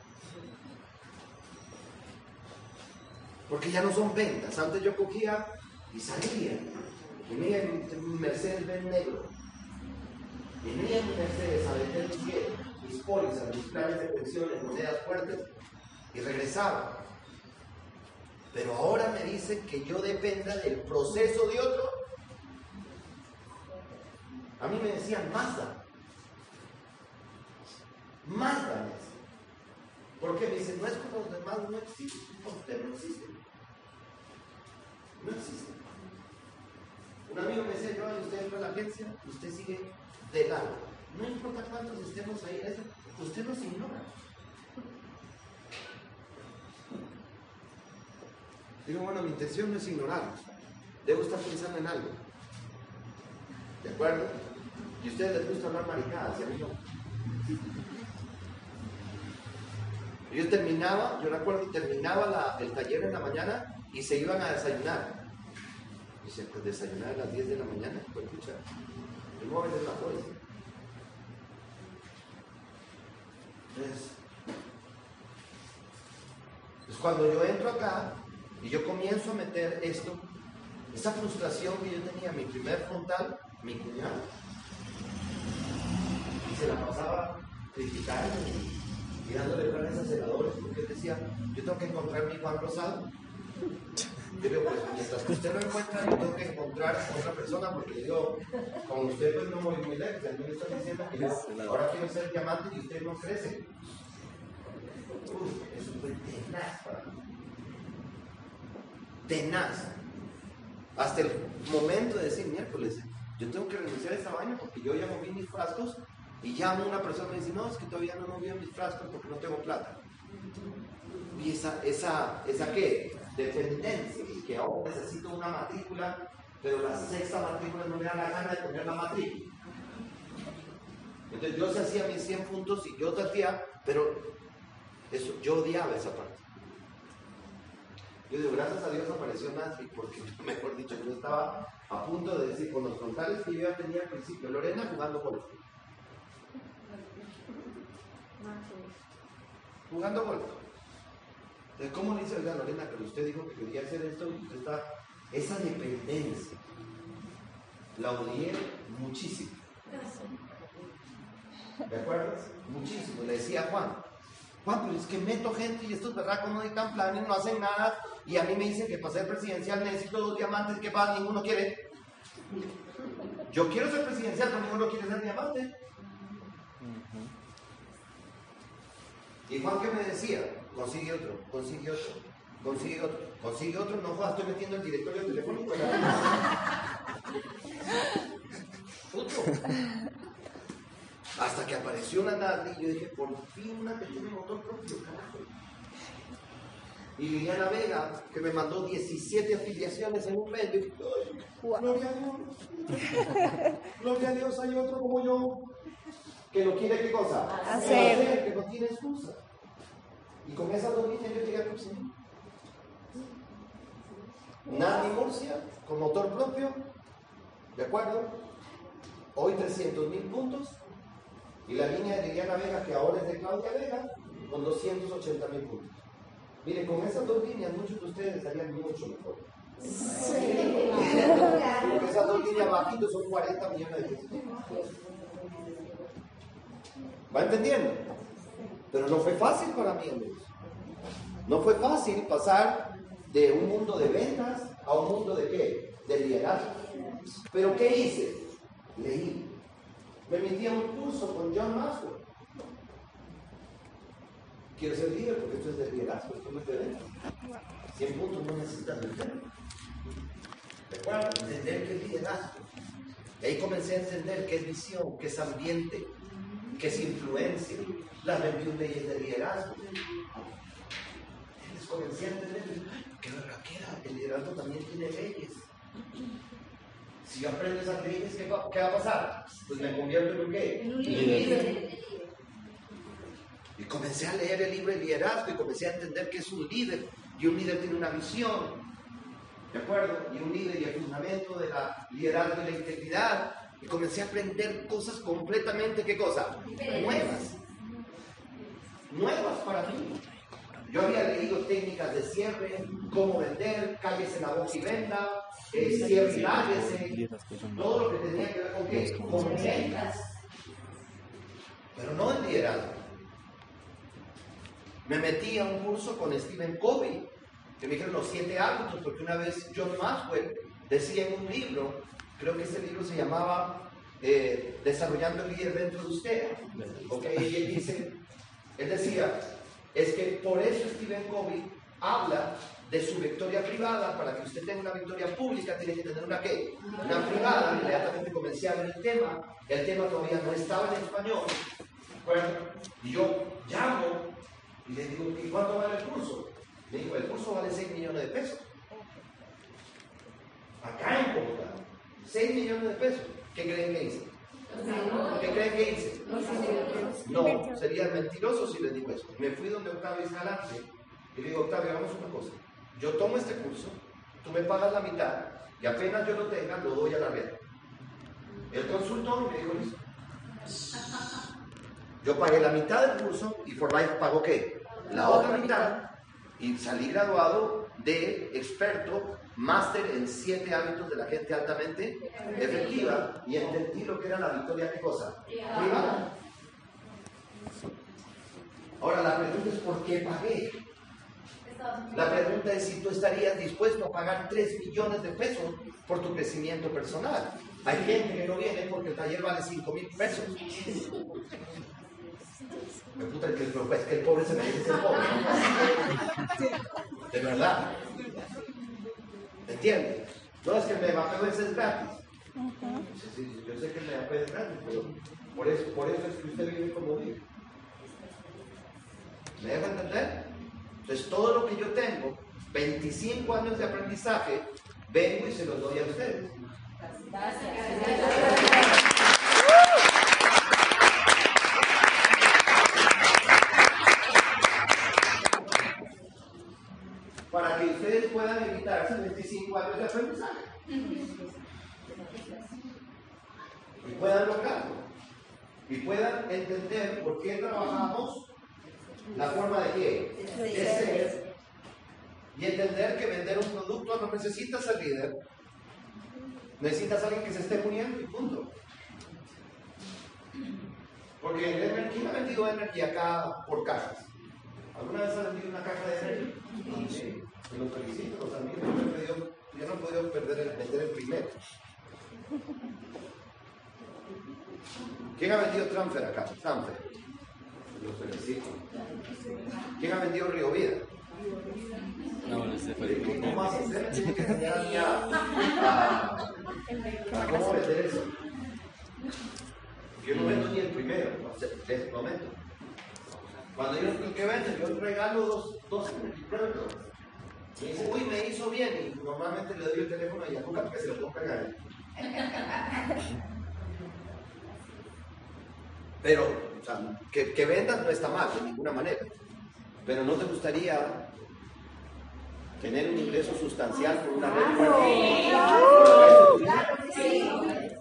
Speaker 1: Porque ya no son ventas. Antes yo cogía y salía. Y venía en mi Mercedes-Benz negro. Y venía en mi Mercedes a vender mis pólizas, mis planes de pensiones, monedas fuertes, y regresaba. Pero ahora me dicen que yo dependa del proceso de otro. A mí me decían Mazda. Mazda me decían. Porque me dicen, no es como los demás, no existe. Usted no existe. No existe. Un amigo me decía, yo, usted entra a la agencia, usted sigue de lado. No importa cuántos estemos ahí, usted nos ignora. Digo, bueno, mi intención no es ignorarlos. Debo estar pensando en algo. ¿De acuerdo? Y a ustedes les gusta hablar maricadas, y a mí no. Yo recuerdo, terminaba el taller en la mañana y se iban a desayunar. Y dice, pues desayunar a las 10 de la mañana, pues escucha, yo me voy a vender la póliza. Entonces, cuando yo entro acá y yo comienzo a meter esto, esa frustración que yo tenía, mi primer frontal, mi cuñado, y se la pasaba criticando y dándole planes aceleradores, porque él decía, yo tengo que encontrar mi Juan Rosado. Yo digo, pues mientras que usted lo encuentra, yo tengo que encontrar a otra persona, porque yo, con usted pues no voy muy lejos. A mí me está diciendo que yo ahora quiero ser diamante y usted no crece. Eso fue tenaz para mí. Tenaz. Hasta el momento de decir, miércoles, yo tengo que renunciar a esta vaina porque yo ya moví mis frascos y llamo a una persona y me dice, no, es que todavía no moví mis frascos porque no tengo plata. Y esa ¿qué? Dependencia, que ahora necesito una matrícula, pero la 6ª matrícula no me da la gana de poner la matrícula. Entonces yo se hacía mis 100 puntos y yo tratía, pero eso, yo odiaba esa parte. Yo digo, gracias a Dios apareció Nancy, porque mejor dicho, yo estaba a punto de decir, con los frontales que yo ya tenía al principio, Lorena jugando golf. Jugando golf. Entonces, ¿cómo le dice, oiga, Lorena, que usted dijo que quería hacer esto y usted está... Esa dependencia, la odié muchísimo. ¿De acuerdo? Muchísimo. Le decía a Juan, pero es que meto gente y estos berracos no necesitan planes, no hacen nada, y a mí me dicen que para ser presidencial necesito 2 diamantes, ¿qué pasa? Ninguno quiere. Yo quiero ser presidencial, pero ninguno quiere ser diamante. Y Juan, ¿qué me decía? Consigue otro, no jodas, estoy metiendo el directorio telefónico. Hasta que apareció una Natalie y yo dije, por fin una que tiene motor propio, carajo. Y Liliana Vega, que me mandó 17 afiliaciones en un mes, yo dije, gloria a Dios. Gloria a Dios, hay otro como yo, que lo quiere, ¿qué cosa?
Speaker 2: Hacer.
Speaker 1: Que no tiene excusa. Y con esas 2 líneas yo llegué a Murcia. Natalie Murcia, con motor propio, ¿de acuerdo? Hoy 300.000 puntos. Y la línea de Liliana Vega, que ahora es de Claudia Vega, con 280.000 puntos. Mire, con esas 2 líneas, muchos de ustedes estarían mucho mejor. Sí. Porque esas 2 líneas bajitos son 40 millones de pesos. ¿Va entendiendo? Pero no fue fácil para mí, amigos. No fue fácil pasar de un mundo de ventas a un mundo de ¿qué? De liderazgo. ¿Pero qué hice? Leí. Me metí a un curso con John Maxwell. Quiero ser líder porque esto es de liderazgo, esto no es de ventas. 100 puntos no necesitas vender. ¿De acuerdo? Entender qué es liderazgo. Y ahí comencé a entender qué es visión, qué es ambiente, qué es influencia, las 21 leyes de liderazgo. Les comencé a entender que el liderazgo también tiene leyes. Si yo aprendo esas leyes, ¿qué va a pasar? Pues me convierto en un ¿qué? En un líder. Y comencé a leer el libro de liderazgo y comencé a entender que es un líder. Y un líder tiene una visión. ¿De acuerdo? Y un líder y el fundamento de la liderazgo y la integridad. Y comencé a aprender cosas completamente, ¿qué cosa? Nuevas. Nuevas para mí. Yo había leído técnicas de cierre, cómo vender, cállese la boca y venda, cierre y láguese, todo lo que tenía que ver con qué, con ventas, pero no en liderazgo. Me metí a un curso con Stephen Covey, que me dijeron los 7 hábitos, porque una vez John Maxwell decía en un libro, creo que ese libro se llamaba Desarrollando el líder dentro de usted, ¿okay? Y él decía, es que por eso Stephen Covey habla de su victoria privada. Para que usted tenga una victoria pública tiene que tener una ¿qué? Una privada. Inmediatamente comencé a ver el tema todavía no estaba en español. Bueno, y yo llamo y le digo, ¿y cuánto vale el curso? Le digo, el curso vale 6 millones de pesos. Acá en Bogotá, 6 millones de pesos. ¿Qué creen que hice? ¿Qué creen que hice? No, sería mentiroso si les digo eso. Me fui donde Octavio Escalante y le digo, Octavio, hagamos una cosa. Yo tomo este curso, tú me pagas la mitad y apenas yo lo tenga, lo doy a la red. Él consultó y me dijo, listo. Yo pagué la mitad del curso y For Life pagó ¿qué? La otra mitad. Y salí graduado de experto, máster en 7 hábitos de la gente altamente efectiva, y entendí lo que era la victoria, ¿qué cosa? Privada. Ahora la pregunta es ¿por qué pagué? La pregunta es si tú estarías dispuesto a pagar 3 millones de pesos por tu crecimiento personal. Hay gente que no viene porque el taller vale 5,000 pesos. Me puta es que el pobre se merece ser pobre. De verdad. ¿Entiendes? No es que el megapeo es gratis. Sí, yo sé que el megapeo es gratis, pero por eso es que usted vive como vive. ¿Me deja entender? Entonces todo lo que yo tengo, 25 años de aprendizaje, vengo y se los doy a ustedes. Gracias. para que ustedes puedan evitarse 25 años de aprendizaje. Y puedan lograrlo. Y puedan entender por qué trabajamos la forma de qué, de ser. Y entender que vender un producto no necesitas al líder. Necesitas a alguien que se esté muriendo y punto. Porque ¿quién ha vendido energía acá por cajas? ¿Alguna vez ha vendido una caja de energía? Sí. Y los felicito, los amigos. Yo no he podido vender el primero. ¿Quién ha vendido Transfer acá? Transfer. Los felicito. ¿Quién ha vendido Río Vida?
Speaker 4: No, ese fue el
Speaker 1: ¿Cómo más hacer? Tiene que enseñar a mí a cómo vender eso. Yo no vendo ni el primero, es momento. Cuando yo el que vendo, yo regalo dos productos. Me dice, uy, me hizo bien, y normalmente le doy el teléfono a Yacuca porque se lo puedo pegar. Pero, o sea, que vendas no está mal de ninguna manera. Pero no te gustaría tener un ingreso sustancial por una red fuerte.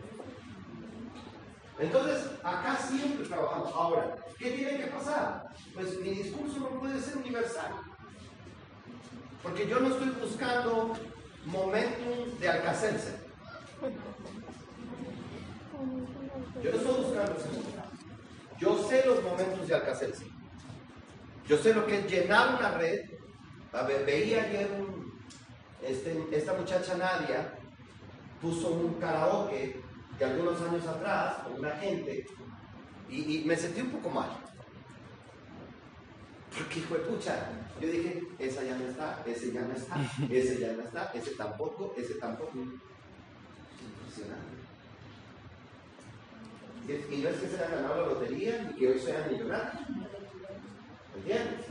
Speaker 1: Entonces, acá siempre trabajamos. Ahora, ¿qué tiene que pasar? Pues mi discurso no puede ser universal. Porque yo no estoy buscando momentum de Alcacelser. Yo no estoy buscando eso. Yo sé los momentos de Alcacelser. Yo sé lo que es llenar una red. A ver, veía ayer esta muchacha Nadia puso un karaoke de algunos años atrás con una gente y me sentí un poco mal. Porque fue pucha. Yo dije, esa ya no está, ese ya no está, ese ya no está, ese tampoco, ese tampoco. Impresionante. Y no es que se hayan ganado la lotería ni que hoy sean millonarios. ¿Entiendes?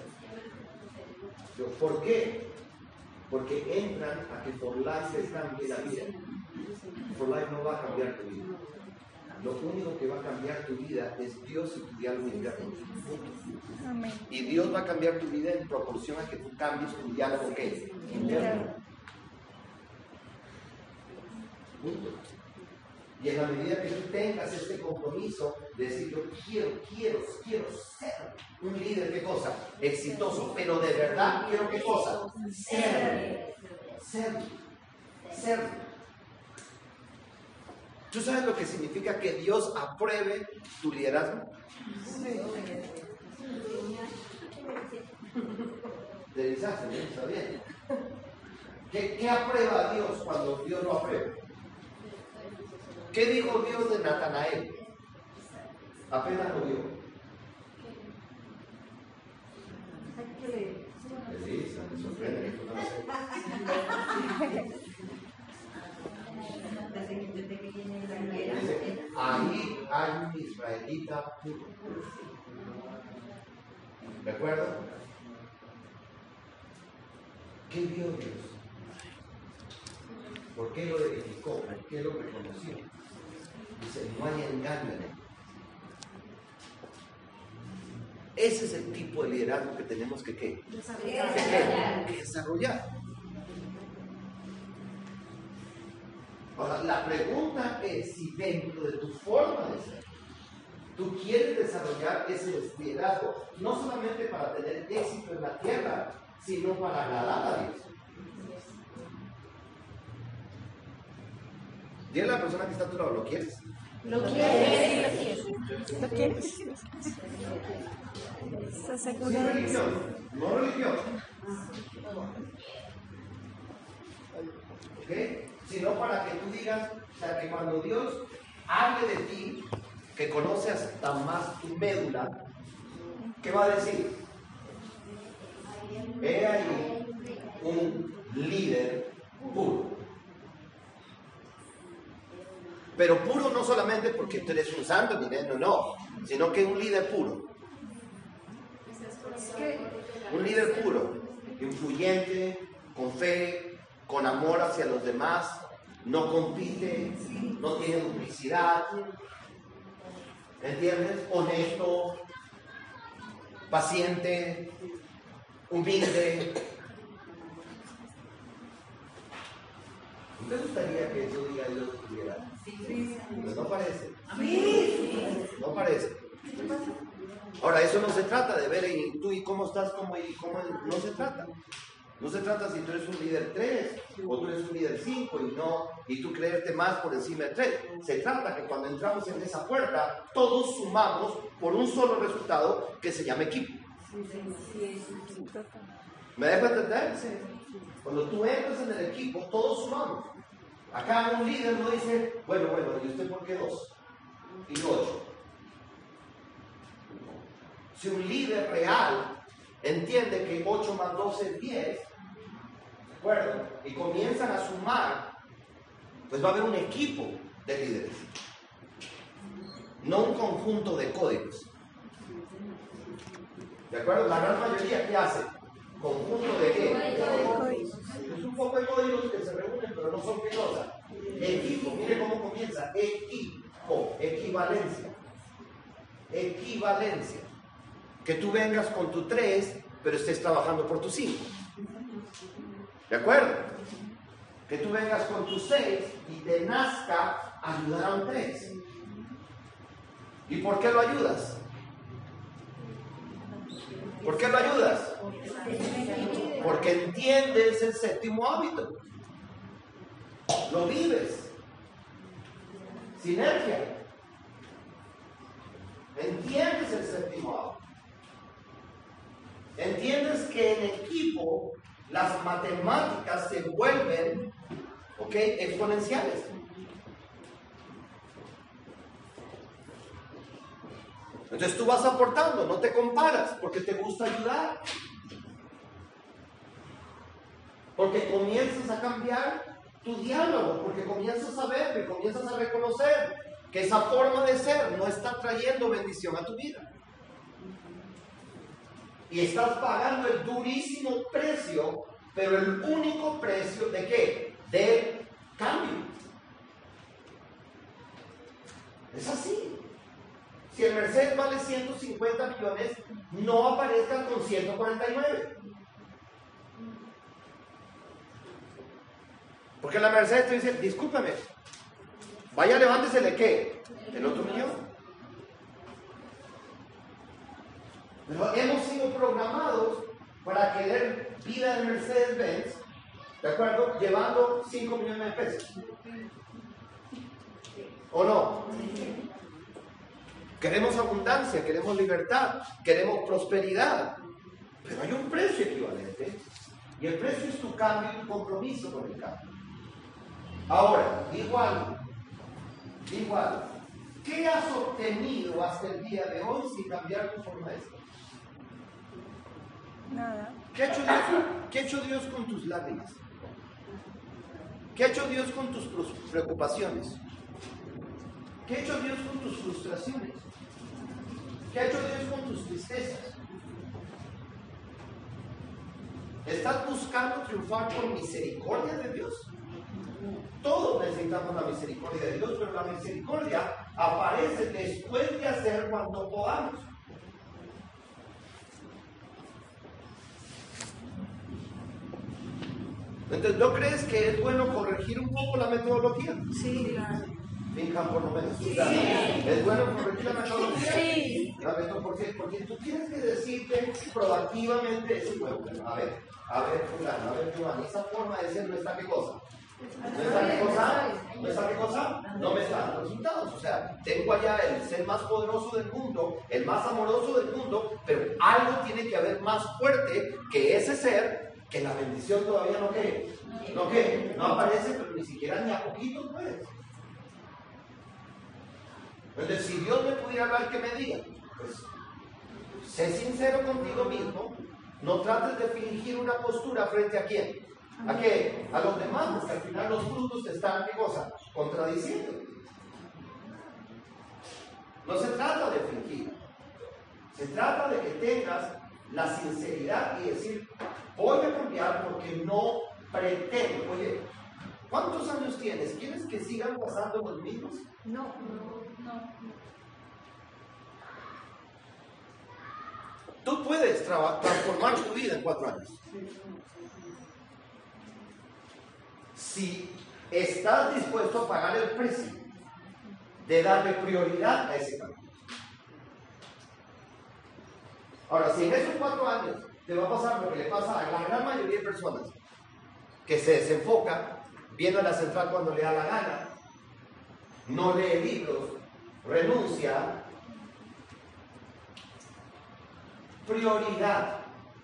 Speaker 1: ¿Por qué? Porque entran a que For Life les cambie la vida. For Life no va a cambiar tu vida. Lo único que va a cambiar tu vida es Dios y tu diálogo interno.
Speaker 2: Amén.
Speaker 1: Y Dios va a cambiar tu vida en proporción a que tú cambies tu diálogo ¿qué? Interno. Punto. Y en la medida que tú tengas este compromiso de decir yo quiero ser un líder, ¿qué cosa? Exitoso, pero de verdad quiero ¿qué cosa? Ser. ¿Tú sabes lo que significa que Dios apruebe tu liderazgo? Te dices, está bien. ¿Qué aprueba Dios cuando Dios lo aprueba? ¿Qué dijo Dios de Natanael? Apenas lo vio. Sí, me sorprende. Dice, ahí hay un israelita puro. ¿De acuerdo? ¿Qué vio Dios? ¿Por qué lo edificó? ¿Por qué lo reconoció? Dice, no hay engaño en él. Ese es el tipo de liderazgo que tenemos que desarrollar. Ahora, la pregunta es si dentro de tu forma de ser, tú quieres desarrollar ese liderazgo, no solamente para tener éxito en la tierra, sino para agradar a Dios. Dile a la persona que está a tu lado, ¿lo quieres?
Speaker 2: ¿Lo quieres? ¿Lo quieres? ¿Estás seguro?
Speaker 1: Sin religión, no religión. ¿Ok? Sino para que tú digas, o sea, que cuando Dios hable de ti, que conoce hasta más tu médula, ¿qué va a decir? He ahí un líder puro. Pero puro no solamente porque tú eres un santo, no, sino que un líder puro. Un líder puro, influyente, con fe, con amor hacia los demás, no compite, no tiene duplicidad, ¿entiendes? Honesto, paciente, humilde, ¿Te gustaría que eso diga Dios estuviera? Pues no parece. No parece. Ahora, eso no se trata de ver en tú y cómo estás, cómo no se trata. No se trata si tú eres un líder 3 o tú eres un líder 5 y tú creerte más por encima de 3. Se trata que cuando entramos en esa puerta, todos sumamos por un solo resultado que se llama equipo. ¿Me dejo entender? Cuando tú entras en el equipo, todos sumamos. Acá un líder no dice, bueno, ¿y usted por qué 2? Y 8. Si un líder real entiende que 8 más 2 es 10, ¿de acuerdo? Y comienzan a sumar, pues va a haber un equipo de líderes, no un conjunto de códigos. ¿De acuerdo? La gran mayoría, ¿qué hace? ¿Conjunto de qué? Es un poco de códigos que se reúnen, pero no son qué cosa. Equipo, mire cómo comienza. Equipo, equivalencia. Equivalencia. Que tú vengas con tu 3, pero estés trabajando por tu 5. ¿De acuerdo? Que tú vengas con tu 6 y te nazca ayudar a un 3. ¿Y por qué lo ayudas? ¿Por qué lo ayudas? Porque entiendes el séptimo hábito. Lo vives. Sinergia. Entiendes el séptimo hábito. Entiendes que en equipo las matemáticas se vuelven, exponenciales. Entonces tú vas aportando, no te comparas, porque te gusta ayudar. Porque comienzas a cambiar tu diálogo, porque comienzas a ver, comienzas a reconocer que esa forma de ser no está trayendo bendición a tu vida. Y estás pagando el durísimo precio, pero el único precio ¿de qué? Del cambio. Es así. Si el Mercedes vale 150 millones, no aparezcan con 149. Porque la Mercedes te dice, discúlpame, vaya levántese de qué, el otro millón. Pero hemos sido programados para querer vida de Mercedes-Benz, ¿de acuerdo? Llevando 5 millones de pesos. ¿O no? Queremos abundancia, queremos libertad, queremos prosperidad. Pero hay un precio equivalente. Y el precio es tu cambio y tu compromiso con el cambio. Ahora, igual, ¿qué has obtenido hasta el día de hoy sin cambiar tu forma de ser?
Speaker 2: Nada.
Speaker 1: ¿Qué ha hecho Dios con tus lágrimas? ¿Qué ha hecho Dios con tus preocupaciones? ¿Qué ha hecho Dios con tus frustraciones? ¿Qué ha hecho Dios con tus tristezas? ¿Estás buscando triunfar por misericordia de Dios? Todos necesitamos la misericordia de Dios, pero la misericordia aparece después de hacer cuanto podamos. Entonces, ¿no crees que es bueno corregir un poco la metodología?
Speaker 2: Sí, claro.
Speaker 1: Finjan por lo menos. Sí. ¿Es bueno corregir la metodología?
Speaker 2: Sí.
Speaker 1: Porque tú tienes que decirte proactivamente eso. Bueno, a ver, fulano, a ver, Giovanni, esa forma de ser no está qué cosa. ¿No está qué cosa? ¿No está qué cosa? No me está dando resultados. O sea, tengo allá el ser más poderoso del mundo, el más amoroso del mundo, pero algo tiene que haber más fuerte que ese ser, que la bendición todavía no aparece, pero ni siquiera ni a poquito pues. Entonces, si Dios me pudiera hablar, ¿qué me diga? Pues, sé sincero contigo mismo, no trates de fingir una postura frente a quién. ¿A qué? A los demás, porque al final los frutos te están, ¿qué cosa? Contradiciendo. No se trata de fingir, se trata de que tengas la sinceridad y decir, voy a cambiar porque no pretendo. Oye, ¿cuántos años tienes? ¿Quieres que sigan pasando los mismos?
Speaker 3: No.
Speaker 1: Tú puedes transformar tu vida en 4 años. Si estás dispuesto a pagar el precio de darle prioridad a ese cambio. Ahora, si en esos 4 años te va a pasar lo que le pasa a la gran mayoría de personas, que se desenfoca, viene a la central cuando le da la gana, no lee libros, renuncia. Prioridad.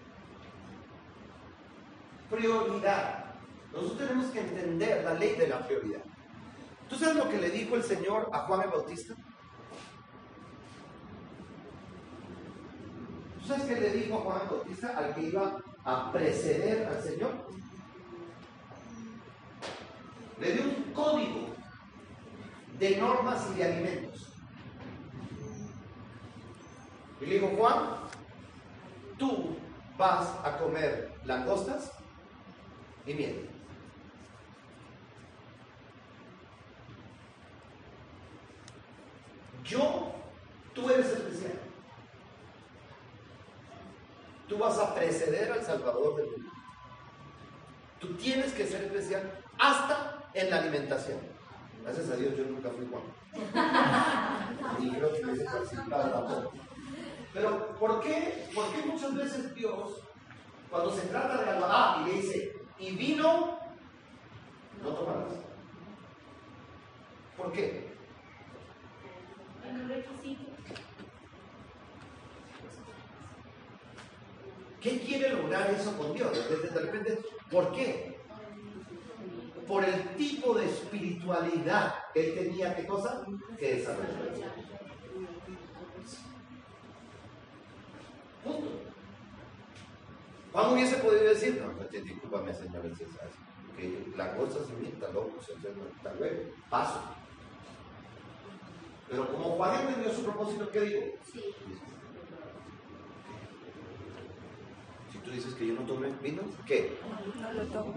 Speaker 1: Prioridad. Nosotros tenemos que entender la ley de la prioridad. ¿Tú sabes lo que le dijo el Señor a Juan el Bautista? ¿Tú sabes qué le dijo a Juan el Bautista al que iba a preceder al Señor? Le dio un código de normas y de alimentos. Y le dijo: Juan, tú vas a comer langostas y miel. Tú eres especial. Tú vas a preceder al Salvador del mundo. Tú tienes que ser especial hasta en la alimentación. Gracias a Dios yo nunca fui Juan. Ni creo que hubiese participado tampoco. Pero ¿por qué muchas veces Dios, cuando se trata de algo, y le dice, y vino, no tomarás? ¿Por qué?
Speaker 3: En un requisito.
Speaker 1: ¿Qué quiere lograr eso con Dios? De repente, ¿por qué? Por el tipo de espiritualidad que él tenía, ¿qué cosa? Que desarrollar. Punto. Juan hubiese podido decir, no, discúlpame, señor, que la cosa se me está loco, tal vez, paso. Pero como Juan entendió su propósito, ¿qué digo?
Speaker 3: Sí.
Speaker 1: Si tú dices que yo no tomé vino, ¿qué?
Speaker 2: No lo tomo.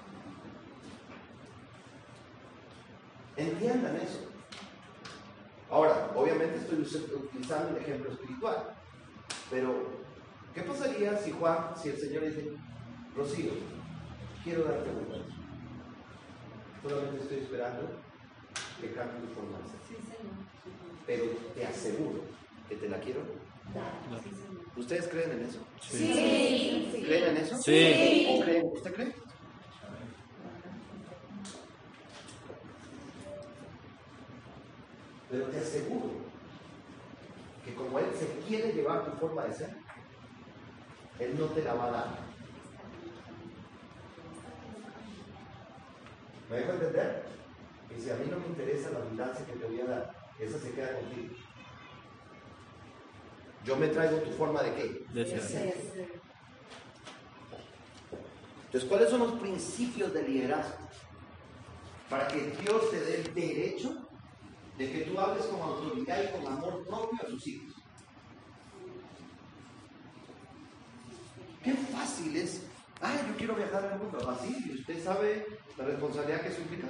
Speaker 1: Entiendan eso. Ahora, obviamente estoy utilizando un ejemplo espiritual, pero ¿qué pasaría si el Señor dice, Rocío, quiero darte un beso? Solamente estoy esperando que cambie tu forma de ser.
Speaker 3: Sí, Señor.
Speaker 1: Pero te aseguro que te la quiero dar. ¿Ustedes creen en eso?
Speaker 3: Sí.
Speaker 1: ¿Creen en eso?
Speaker 4: Sí.
Speaker 1: ¿O creen? ¿Usted cree? Pero te aseguro que como Él se quiere llevar tu forma de ser, Él no te la va a dar. ¿Me dejo entender? Y si a mí no me interesa la abundancia que te voy a dar, esa se queda contigo. Yo me traigo tu forma de qué?
Speaker 4: De ser.
Speaker 1: Entonces, ¿cuáles son los principios de liderazgo? Para que Dios te dé el derecho de que tú hables con autoridad y con amor propio a sus hijos. Qué fácil es. Yo quiero viajar al mundo. Así, y usted sabe la responsabilidad que eso implica.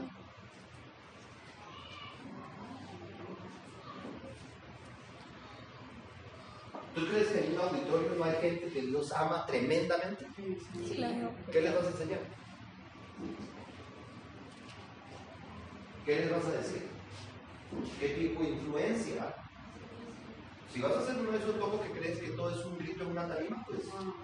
Speaker 1: ¿Tú crees que en un auditorio no hay gente que Dios ama tremendamente?
Speaker 2: Claro.
Speaker 1: ¿Qué les vas a enseñar? ¿Qué les vas a decir? ¿Qué tipo de influencia? Si vas a ser uno de esos locos que crees que todo es un grito en una tarima, pues.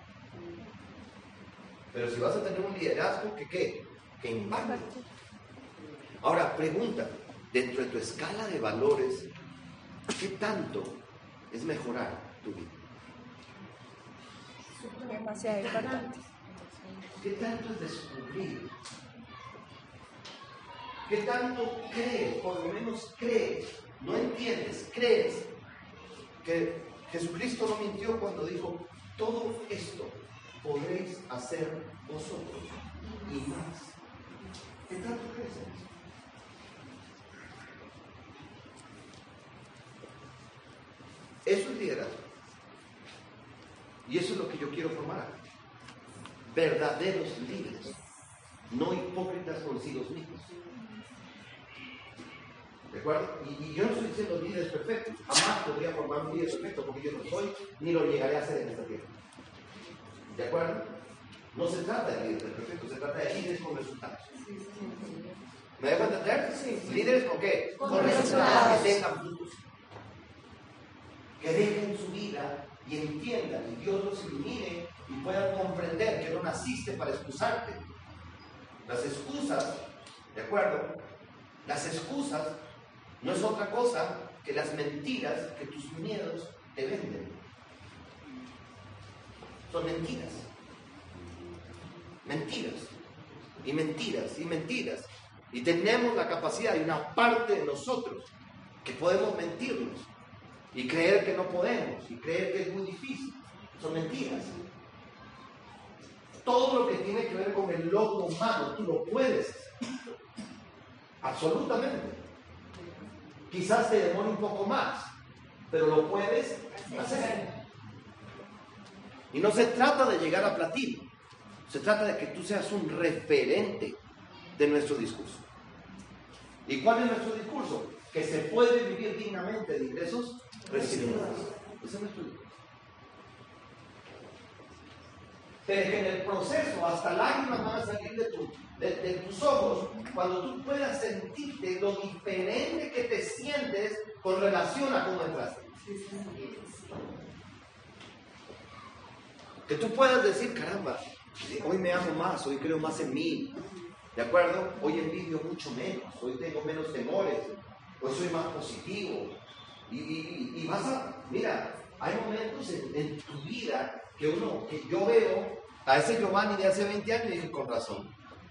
Speaker 1: Pero si vas a tener un liderazgo, ¿qué? Que impacte. Ahora, pregunta, dentro de tu escala de valores, ¿qué tanto es mejorar tu vida?
Speaker 2: Demasiado importante.
Speaker 1: ¿Qué tanto es descubrir? ¿Qué tanto crees, por lo menos crees, no entiendes, crees que Jesucristo no mintió cuando dijo, todo esto podréis hacer vosotros y más? ¿Qué tanto crees en eso? Eso es liderazgo. Y eso es lo que yo quiero formar. Verdaderos líderes, no hipócritas consigo mismos. ¿De acuerdo? Y yo no estoy diciendo líderes perfectos. Jamás podría formar un líder perfecto porque yo no soy ni lo llegaré a hacer en esta tierra. ¿De acuerdo? No se trata de líderes perfectos, se trata de líderes con resultados. ¿Me dejo entender?
Speaker 2: Sí.
Speaker 1: ¿Líderes con qué?
Speaker 2: Con
Speaker 1: resultados
Speaker 2: resultados.
Speaker 1: que tengan frutos. Que dejen su vida y entiendan, y Dios los ilumine y puedan comprender que no naciste para excusarte. Las excusas, ¿de acuerdo? Las excusas no es otra cosa que las mentiras que tus miedos te venden. Son mentiras. Mentiras. Y mentiras, y mentiras. Y tenemos la capacidad, hay una parte de nosotros que podemos mentirnos y creer que no podemos y creer que es muy difícil. Son mentiras. Todo lo que tiene que ver con el logro humano, tú lo puedes hacer. Absolutamente. Quizás te demore un poco más, pero lo puedes hacer. Y no se trata de llegar a platino, se trata de que tú seas un referente de nuestro discurso. ¿Y cuál es nuestro discurso? Que se puede vivir dignamente de ingresos recibidos. Ese es nuestro discurso. Pero que en el proceso hasta lágrimas van a salir de tus ojos cuando tú puedas sentirte lo diferente que te sientes con relación a cómo entraste. Que tú puedas decir, caramba, hoy me amo más, hoy creo más en mí, ¿de acuerdo? Hoy envidio mucho menos, hoy tengo menos temores, hoy soy más positivo. Y vas a, mira, hay momentos en tu vida que yo veo a ese Giovanni de hace 20 años y dije, con razón.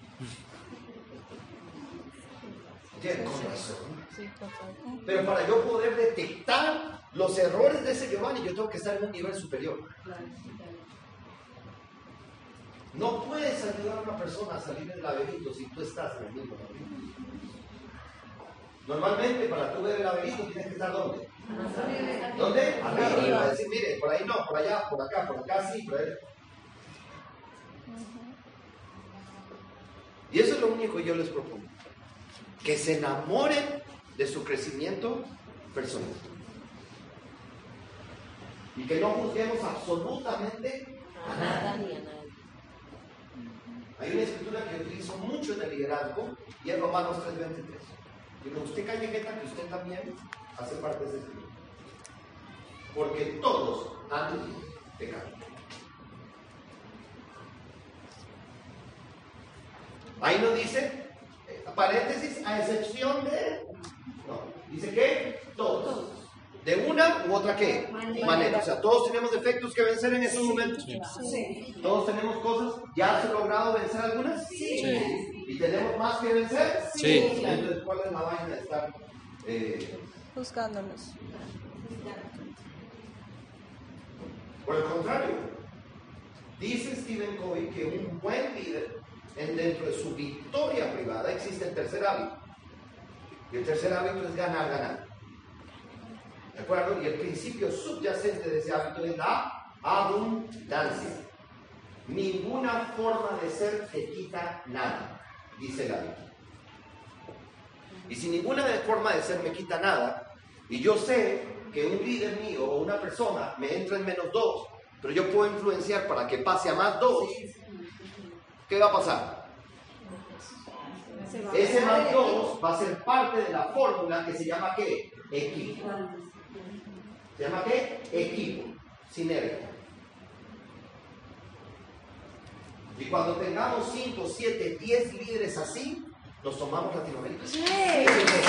Speaker 1: ¿Entiendes? Con razón.
Speaker 2: Sí, por favor.
Speaker 1: Pero para yo poder detectar los errores de ese Giovanni, yo tengo que estar en un nivel superior. No puedes ayudar a una persona a salir del laberinto si tú estás en el mismo laberinto. Normalmente, para tú ver el laberinto, tienes que estar ¿dónde? ¿Dónde? Arriba. Va a decir, mire, por ahí no, por allá, por acá sí, por ahí. Y eso es lo único que yo les propongo. Que se enamoren de su crecimiento personal. Y que no juzguemos absolutamente a nadie. Hay una escritura que utilizo mucho en el liderazgo y es Romanos 3:23. Digo, usted callejeta que usted también hace parte de esa escritura. Porque todos han pecado. Ahí no dice, paréntesis, a excepción de... No, dice que todos. ¿De una u otra qué? Manera. O sea, todos tenemos defectos que vencer en estos momentos.
Speaker 2: Sí.
Speaker 1: Todos tenemos cosas. ¿Ya has logrado vencer algunas?
Speaker 2: Sí.
Speaker 1: ¿Y tenemos más que vencer?
Speaker 4: Sí.
Speaker 1: Entonces, ¿cuál es la vaina de estar
Speaker 2: Buscándonos.
Speaker 1: Por el contrario, dice Stephen Covey que un buen líder, dentro de su victoria privada, existe el tercer hábito. Y el tercer hábito es ganar, ganar. ¿De acuerdo? Y el principio subyacente de ese hábito es la abundancia. Ninguna forma de ser te quita nada, dice el hábito. Y si ninguna forma de ser me quita nada, y yo sé que un líder mío o una persona me entra en -2, pero yo puedo influenciar para que pase a +2, ¿qué va a pasar? Ese +2 va a ser parte de la fórmula que se llama ¿qué? Equipo. ¿Se llama qué? Equipo. Sinergia. Y cuando tengamos 5, 7, 10 líderes así, nos tomamos Latinoamérica.
Speaker 2: Sí.
Speaker 1: ¿Qué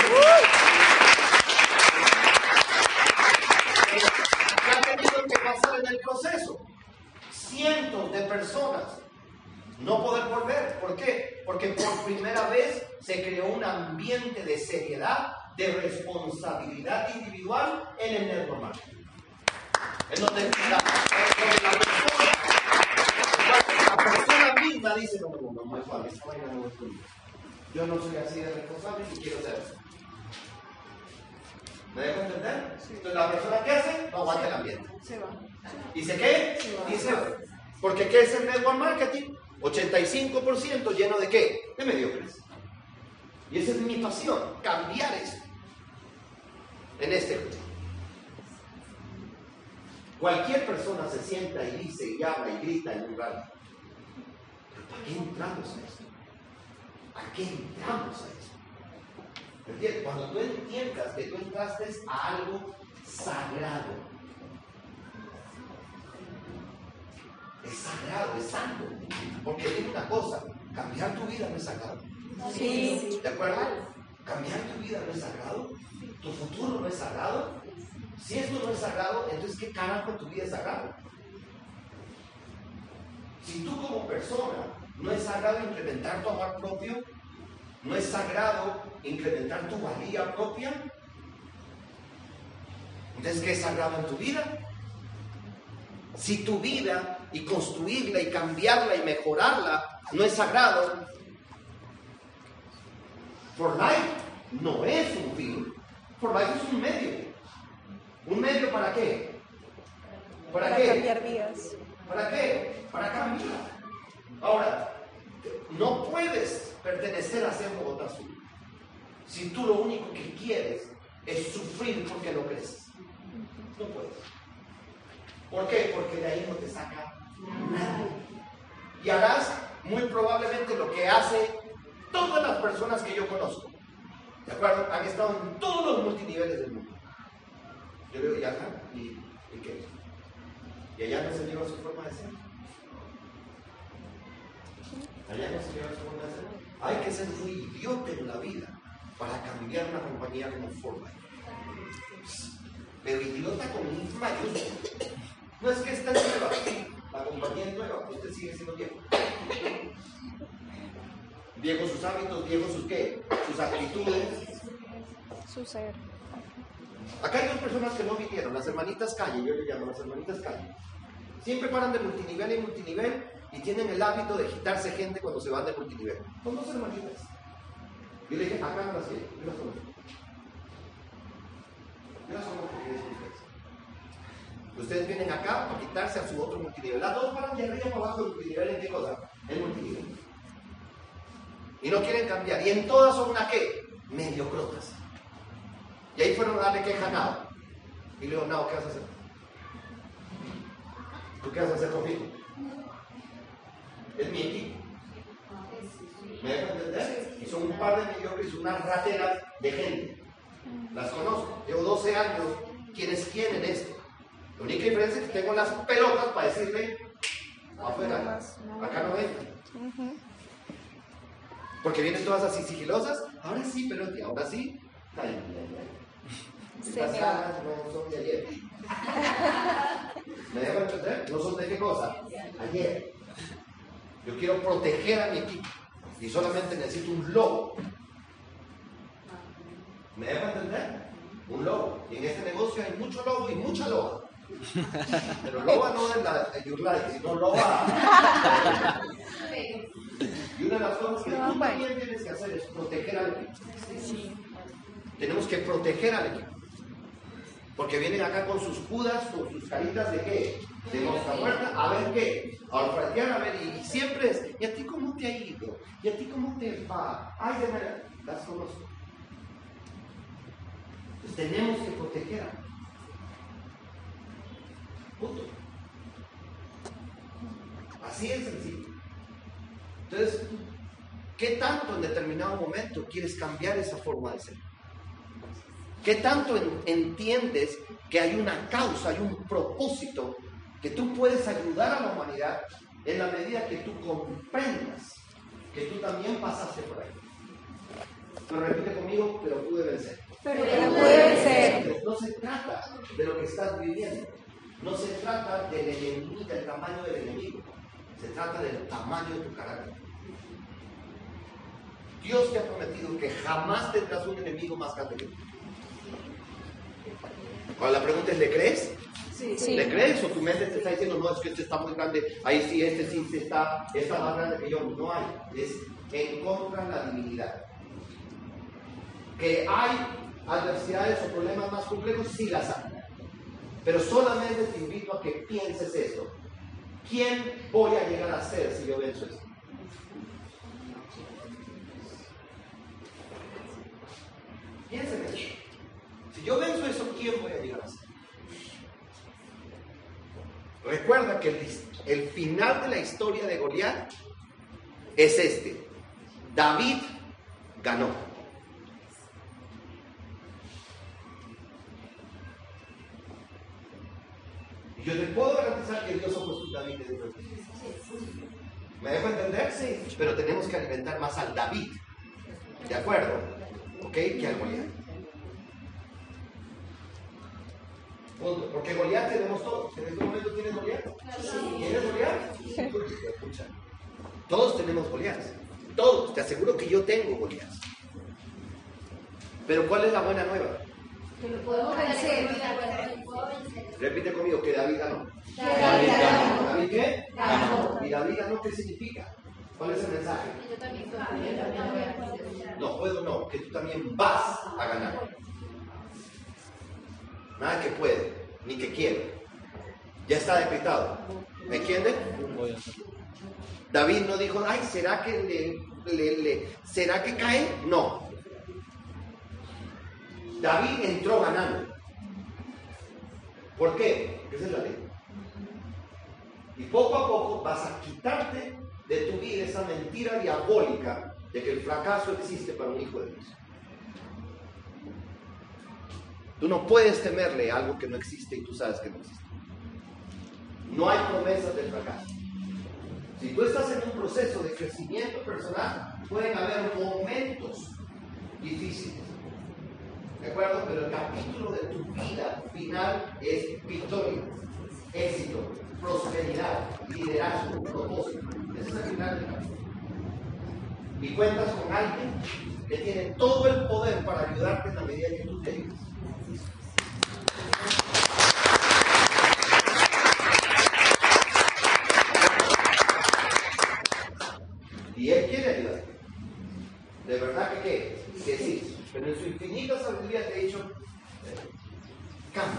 Speaker 1: ha tenido que pasar en el proceso? Cientos de personas no poder volver. ¿Por qué? Porque por primera vez se creó un ambiente de seriedad, de responsabilidad individual en el network marketing. En donde la persona misma dice, no es fácil, esta vaina no es conmigo. Yo no soy así de responsable y quiero ser eso. ¿Me dejo entender? Entonces la persona que hace, no aguanta el ambiente.
Speaker 2: Se va.
Speaker 1: ¿Dice qué? Dice, porque ¿qué es el network marketing? 85% lleno de ¿qué? De mediocres. Y esa es mi pasión, cambiar eso en este grupo. Cualquier persona se sienta y dice y habla y grita en un radio. ¿Pero para qué entramos a esto? ¿Para qué entramos a esto? ¿Entiendes? Cuando tú entiendas que tú entraste a algo sagrado. Es sagrado, es santo. Porque dime una cosa, cambiar tu vida no es sagrado.
Speaker 2: Sí.
Speaker 1: ¿De acuerdo? Cambiar tu vida no es sagrado. Tu futuro no es sagrado. Si esto no es sagrado, entonces ¿qué carajo tu vida es sagrado? Si tú como persona no es sagrado incrementar tu amor propio, no es sagrado incrementar tu valía propia, entonces ¿qué es sagrado en tu vida? Si tu vida y construirla y cambiarla y mejorarla no es sagrado, For Life no es un fin, For Life es un medio. ¿Un medio para qué? ¿Para qué?
Speaker 2: Cambiar vidas.
Speaker 1: ¿Para qué? Para cambiar. Ahora, no puedes pertenecer a Ser Bogotá Sur si tú lo único que quieres es sufrir porque no creces. No puedes. ¿Por qué? Porque de ahí no te saca nada. Y harás muy probablemente lo que hace todas las personas que yo conozco. ¿De acuerdo? Han estado en todos los multiniveles del mundo. Yo le digo, ¿y acá? ¿Y qué? ¿Y allá no se lleva su forma de ser? Allá no se lleva su forma de ser. Hay que ser muy idiota en la vida para cambiar una compañía como Ford Life. Pero idiota con I mayúscula. No es que esté nueva, la compañía es nueva, usted sigue siendo viejo. Viejo sus hábitos, viejo sus qué, sus actitudes.
Speaker 2: Su ser.
Speaker 1: Acá hay dos personas que no vinieron, las hermanitas Calle, yo le llamo las hermanitas Calle. Siempre paran de multinivel en multinivel y tienen el hábito de quitarse gente cuando se van de multinivel. Son dos hermanitas. Yo le dije, acá no las quiero, yo las conozco. Yo las conozco porque es ustedes. Ustedes vienen acá para quitarse a su otro multinivel. Las dos paran de arriba para abajo del multinivel, ¿en qué cosa? En multinivel. Y no quieren cambiar. Y en todas son una qué? Mediocrotas. Y ahí fueron a darle queja a Nao. Y le digo, Nao, ¿qué vas a hacer? ¿Tú qué vas a hacer conmigo? Es mi equipo. ¿Me dejan entender? Y son un par de mediocres, unas rateras de gente. Las conozco. Llevo 12 años. ¿Quiénes quieren esto? La única diferencia es que tengo las pelotas para decirle, afuera, acá no ven. Porque vienen todas así sigilosas. Ahora sí, pero ahora sí. Ay. Estas ganas no son de ayer. ¿Me dejan entender? ¿No son de qué cosa? Ayer. Yo quiero proteger a mi equipo. Y solamente necesito un lobo. ¿Me dejan entender? Un lobo. Y en este negocio hay mucho lobo y mucha loba. Pero loba no es la de Yurlai, sino loba. Y una de las cosas que tú también tienes que hacer es proteger al equipo.
Speaker 2: Sí.
Speaker 1: Tenemos que proteger al equipo. Porque vienen acá con sus judas, con sus caritas de qué? De nuestra puerta, a ver qué. A olfatear, a ver, y siempre es, ¿y a ti cómo te ha ido? ¿Y a ti cómo te va? Ay, de verdad, las conozco. Entonces tenemos que proteger a punto. Así es sencillo. Entonces, ¿qué tanto en determinado momento quieres cambiar esa forma de ser? ¿Qué tanto entiendes que hay una causa, hay un propósito, que tú puedes ayudar a la humanidad en la medida que tú comprendas que tú también pasaste por ahí? Lo repite conmigo, pero pude vencer.
Speaker 2: Pero pude vencer.
Speaker 1: No se trata de lo que estás viviendo. No se trata del enemigo, del tamaño del enemigo. Se trata del tamaño de tu carácter. Dios te ha prometido que jamás tendrás un enemigo más grande que tú. Ahora la pregunta es, ¿le crees?
Speaker 2: Sí.
Speaker 1: ¿Le crees? ¿O tu mente te está diciendo, no, es que este está muy grande, ahí sí, este sí está más grande que yo? No hay. Es en contra de la divinidad. Que hay adversidades o problemas más complejos, sí las hay. Pero solamente te invito a que pienses esto. ¿Quién voy a llegar a ser si yo venzo esto? Piensen en eso. Si yo venzo eso, ¿quién voy a llegar a ser? Recuerda que el final de la historia de Goliat es este. David ganó. Yo te puedo garantizar que Dios ha puesto un David dentro de ti. ¿Me dejo entender? Sí. Pero tenemos que alimentar más al David. ¿De acuerdo? ¿Ok? Que al Goliat. Punto. Porque Goliat tenemos todos. ¿En este momento tienes Goliat? ¿Tienes Goliat? Escucha. Todos tenemos Goliat. Todos. Te aseguro que yo tengo Goliat. Pero ¿cuál es la buena nueva?
Speaker 3: Que lo podemos vencer.
Speaker 1: Repite conmigo, que David ganó.
Speaker 2: David ganó.
Speaker 1: ¿David qué?
Speaker 2: Ganó.
Speaker 1: ¿Y David ganó qué significa? ¿Cuál es el mensaje?
Speaker 3: Yo también
Speaker 1: No, puedo no, que tú también vas a ganar. Nada que puede, ni que quiere. Ya está decretado. ¿Me entienden?
Speaker 4: Voy a hacer.
Speaker 1: David no dijo, ay, ¿será que ¿será que cae? No. David entró ganando. ¿Por qué? Porque esa es la ley. Y poco a poco vas a quitarte de tu vida esa mentira diabólica de que el fracaso existe para un hijo de Dios. Tú no puedes temerle a algo que no existe y tú sabes que no existe. No hay promesas del fracaso. Si tú estás en un proceso de crecimiento personal, pueden haber momentos difíciles. ¿De acuerdo? Pero el capítulo de tu vida final es victoria, éxito, prosperidad, liderazgo, propósito. Ese es el final del capítulo. Y cuentas con alguien que tiene todo el poder para ayudarte en la medida que tú te ayudes. Y Él quiere ayudarte. De verdad que sí. Pero en su infinita sabiduría te ha dicho, cambia.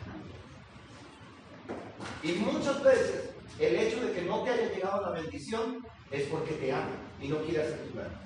Speaker 1: Y muchas veces el hecho de que no te haya llegado la bendición es porque te ama y no quiere hacer tu plan.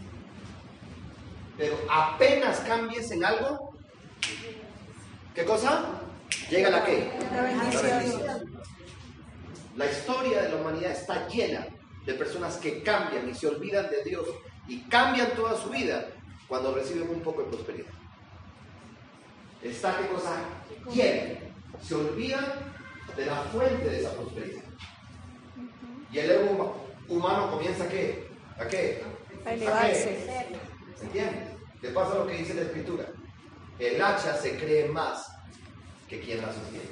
Speaker 1: Pero apenas cambies en algo, ¿qué cosa? Llega la qué?
Speaker 2: La bendición.
Speaker 1: La historia de la humanidad está llena de personas que cambian y se olvidan de Dios y cambian toda su vida cuando reciben un poco de prosperidad. Está qué cosa llena. Se olvidan de la fuente de esa prosperidad. Y el ego humano comienza ¿a qué? ¿A qué?
Speaker 2: A elevarse.
Speaker 1: ¿Entiendes? ¿Qué pasa lo que dice la Escritura? El hacha se cree más que quien la sostiene.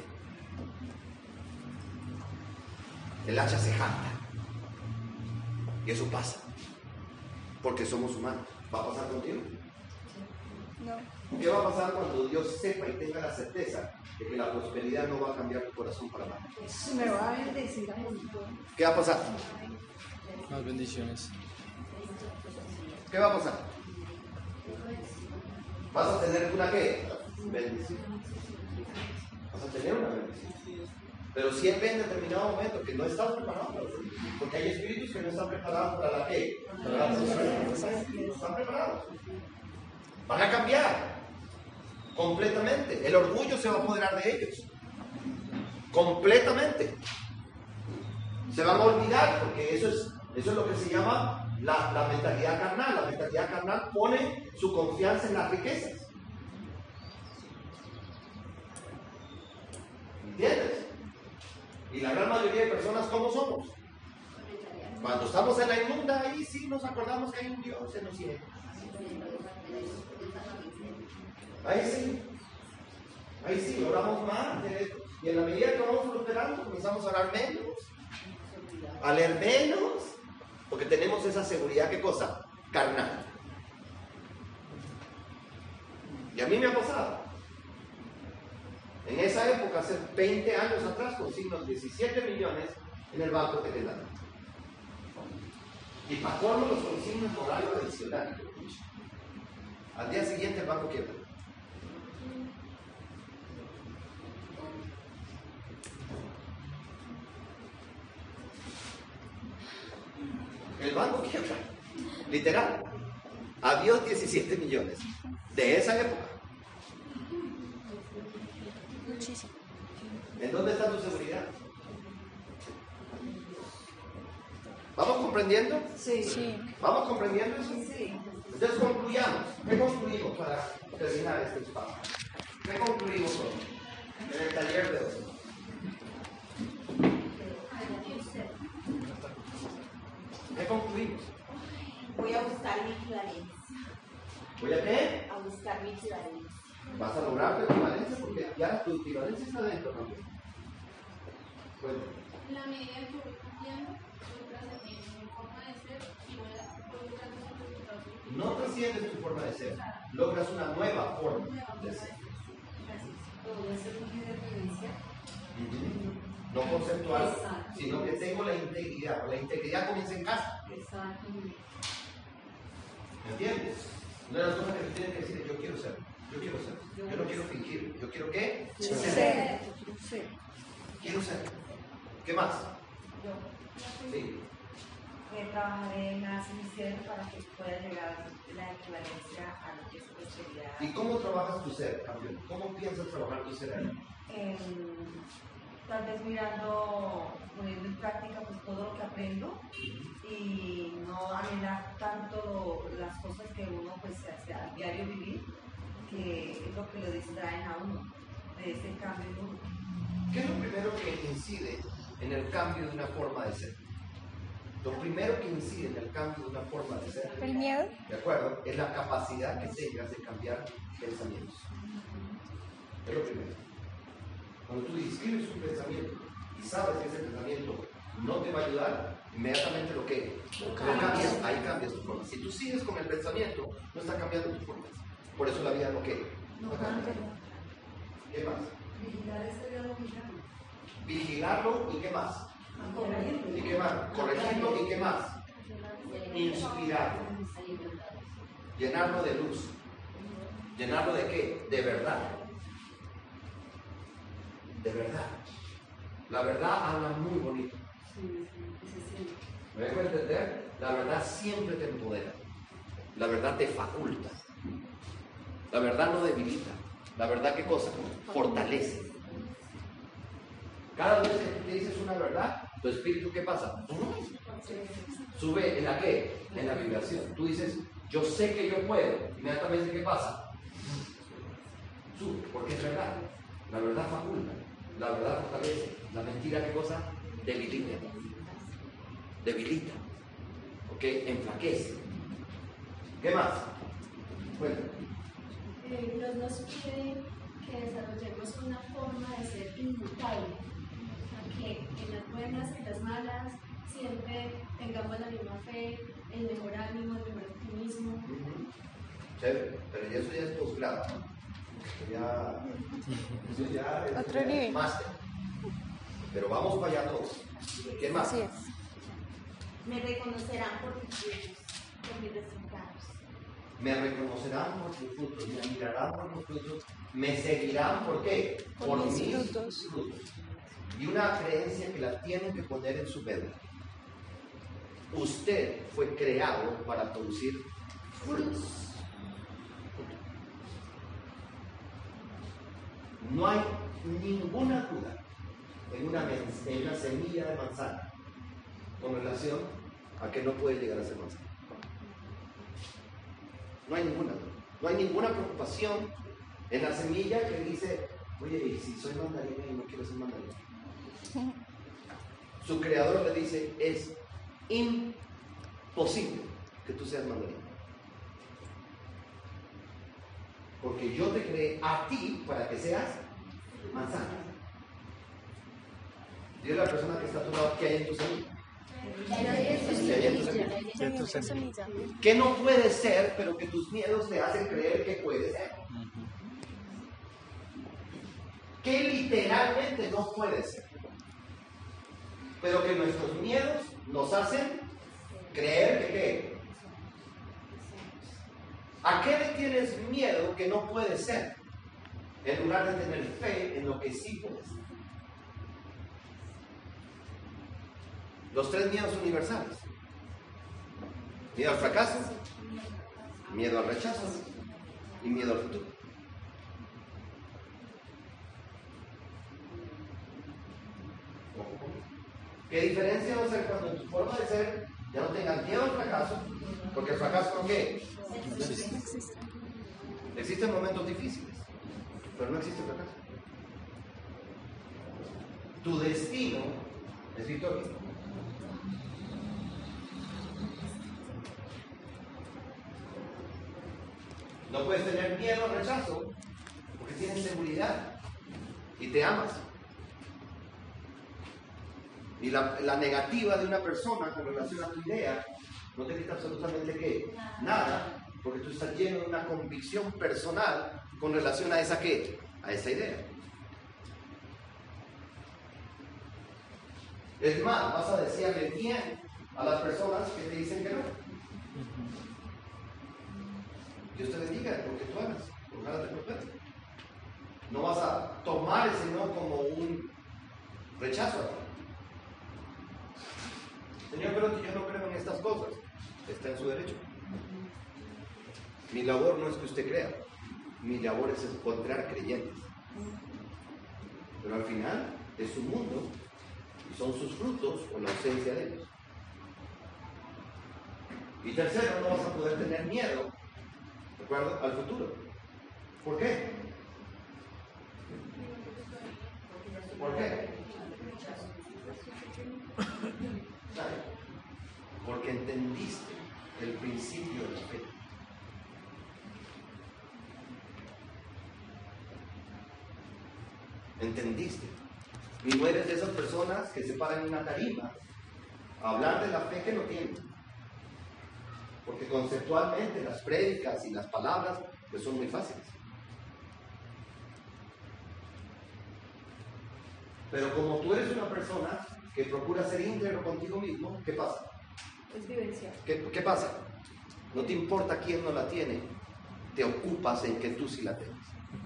Speaker 1: El hacha se jacta. Y eso pasa. Porque somos humanos. ¿Va a pasar contigo?
Speaker 2: No.
Speaker 1: ¿Qué va a pasar cuando Dios sepa y tenga la certeza de que la prosperidad no va a cambiar tu corazón para mal?
Speaker 3: me va a bendecir a montón.
Speaker 1: ¿Qué va a pasar?
Speaker 4: Más bendiciones.
Speaker 1: ¿Qué va a pasar? ¿Vas a tener una qué? Bendición. Vas a tener una bendición. Pero siempre en determinado momento que no estás preparado para eso. Porque hay espíritus que no están preparados para la qué? Para la prosperidad. No están preparados. Van a cambiar completamente. El orgullo se va a apoderar de ellos. Completamente. Se van a olvidar porque eso es lo que se llama la mentalidad carnal. La mentalidad carnal pone su confianza en las riquezas. ¿Entiendes? Y la gran mayoría de personas, ¿cómo somos? Cuando estamos en la inmunda, ahí sí nos acordamos que hay un Dios en los cielos. Ahí sí, oramos más. Y en la medida que vamos prosperando, comenzamos a orar menos, a leer menos, porque tenemos esa seguridad, ¿qué cosa? Carnal. Y a mí me ha pasado. En esa época, hace 20 años atrás, consigno 17 millones en el banco que te dan. Y para colmo los consigno en horario adicional. Al día siguiente el banco quiebra. El banco quiebra. Literal. Adiós 17 millones. De esa época.
Speaker 2: Muchísimo.
Speaker 1: ¿En dónde está tu seguridad? ¿Vamos comprendiendo?
Speaker 2: Sí.
Speaker 1: ¿Vamos comprendiendo eso?
Speaker 3: Sí.
Speaker 1: Entonces concluyamos. ¿Qué concluimos para terminar este espacio? ¿Qué concluimos hoy? En el taller de hoy. ¿Qué concluimos?
Speaker 5: Voy a buscar mi equivalencia.
Speaker 1: ¿Voy a qué?
Speaker 5: A buscar mi equivalencia.
Speaker 1: Vas a lograr tu equivalencia porque ya tu equivalencia está dentro también. Bueno,
Speaker 6: En la medida que voy cambiando, logras mi forma de ser y voy logrando los resultados.
Speaker 1: no trasciendes tu forma de ser, logras una nueva forma de ser.
Speaker 3: Podría ser un de referencia.
Speaker 1: No conceptual,
Speaker 3: Exacto.
Speaker 1: sino que tengo la integridad. La integridad comienza en casa.
Speaker 3: Exacto.
Speaker 1: ¿Me entiendes? Una de las cosas que tú tienes que decir es: yo quiero ser. Yo quiero ser. Yo no quiero fingir. Yo quiero ¿qué?
Speaker 2: Ser.
Speaker 1: Quiero ser. ¿Qué más?
Speaker 5: Yo
Speaker 1: Sí.
Speaker 5: trabajaré más mi ser para que pueda llegar la equivalencia a lo que es prosperidad.
Speaker 1: ¿Y cómo trabajas tu ser, campeón? ¿Cómo piensas trabajar tu ser ahí?
Speaker 5: Tal vez poniendo en práctica pues todo lo que aprendo y no anhelar tanto las cosas que uno pues hace a diario vivir, que es lo que lo distraen a uno de ese cambio en uno.
Speaker 1: ¿Qué es lo primero que incide en el cambio de una forma de ser? Lo primero que incide en el cambio de una forma de ser,
Speaker 2: ¿El miedo?
Speaker 1: ¿de acuerdo? Es la capacidad que tengas de cambiar pensamientos. Es lo primero. Cuando tú describes un pensamiento y sabes que ese pensamiento no te va a ayudar, inmediatamente lo cambias, ahí cambias tu forma. Si tú sigues con el pensamiento, no está cambiando tu forma. Por eso la vida no cambia. ¿Qué más?
Speaker 3: Vigilar ese diálogo interno.
Speaker 1: Vigilarlo y ¿qué más? ¿Y qué más? Corregirlo y ¿qué más? Inspirarlo. Llenarlo de luz. ¿Llenarlo de qué? De verdad. De verdad. La verdad habla muy bonito. ¿Me dejo entender? La verdad siempre te empodera. La verdad te faculta. La verdad no debilita. La verdad, ¿qué cosa? Fortalece. Cada vez que tú te dices una verdad, tu espíritu, ¿qué pasa? Sube en la qué? En la vibración. Tú dices: yo sé que yo puedo. Inmediatamente, ¿qué pasa? Sube, porque es verdad. La verdad faculta. La verdad fortalece. La mentira, ¿qué cosa? Debilita. Debilita. ¿Ok? Enflaquece. ¿Qué más? Bueno.
Speaker 6: Dios nos pide que desarrollemos una forma de ser inmutable, que en las buenas, en las malas, siempre tengamos la misma fe, el mejor ánimo, el mejor optimismo.
Speaker 1: Chévere, pero eso ya es posgrado, ¿no? Eso ya es
Speaker 2: Otro nivel.
Speaker 1: máster. Pero vamos para allá todos. ¿Qué más?
Speaker 2: Así es.
Speaker 5: Me reconocerán por mis frutos, por mis resultados.
Speaker 1: Me reconocerán por sus frutos, me admirarán por sus frutos, me seguirán ¿por qué?
Speaker 2: Por mis frutos.
Speaker 1: Y una creencia que la tienen que poner en su mente. Usted fue creado para producir frutos. No hay ninguna duda en una semilla de manzana con relación a que no puede llegar a ser manzana. No hay ninguna duda. No hay ninguna preocupación en la semilla que dice: oye, ¿y si soy mandarina y no quiero ser mandarina? Su creador le dice: es imposible que tú seas mandarina. Porque yo te creé a ti para que seas manzana. Dile a la persona que está a tu lado: ¿qué hay en tu semilla? ¿Qué hay en tu semilla? ¿Qué no puede ser, pero que tus miedos te hacen creer que puede ser? ¿Qué literalmente no puede ser? Pero que nuestros miedos nos hacen creer que ¿qué? ¿A qué le tienes miedo que no puede ser? En lugar de tener fe en lo que sí puede ser. Los tres miedos universales: miedo al fracaso, miedo al rechazo y miedo al futuro. ¿Qué diferencia va a ser cuando en tu forma de ser ya no tengas miedo al fracaso? Porque el fracaso ¿no qué? No existe. Existen momentos difíciles, pero no existe fracaso. Tu destino es victoria. No puedes tener miedo al rechazo porque tienes seguridad y te amas. Y la negativa de una persona con relación a tu idea no te quita absolutamente ¿qué? Nada, porque tú estás lleno de una convicción personal con relación a esa ¿qué? A esa idea. Es más, vas a decirle bien a las personas que te dicen que no. Dios te bendiga porque tú amas, por nada te compete. No vas a tomar ese no como un rechazo a ti. Señor, pero que yo no creo en estas cosas. Está en su derecho. Mi labor no es que usted crea. Mi labor es encontrar creyentes. Pero al final es su mundo y son sus frutos o la ausencia de ellos. Y tercero, no vas a poder tener miedo, ¿de acuerdo?, al futuro. ¿Por qué? ¿Por qué? ¿Sabe? Porque entendiste el principio de la fe. ¿Entendiste? Y no eres de esas personas que se paran en una tarima a hablar de la fe que no tienen. Porque conceptualmente las prédicas y las palabras pues son muy fáciles. Pero como tú eres una persona que procura ser íntegro contigo mismo, ¿qué pasa?
Speaker 6: Es vivencial.
Speaker 1: ¿Qué pasa? No te importa quién no la tiene, te ocupas en que tú sí la tengas.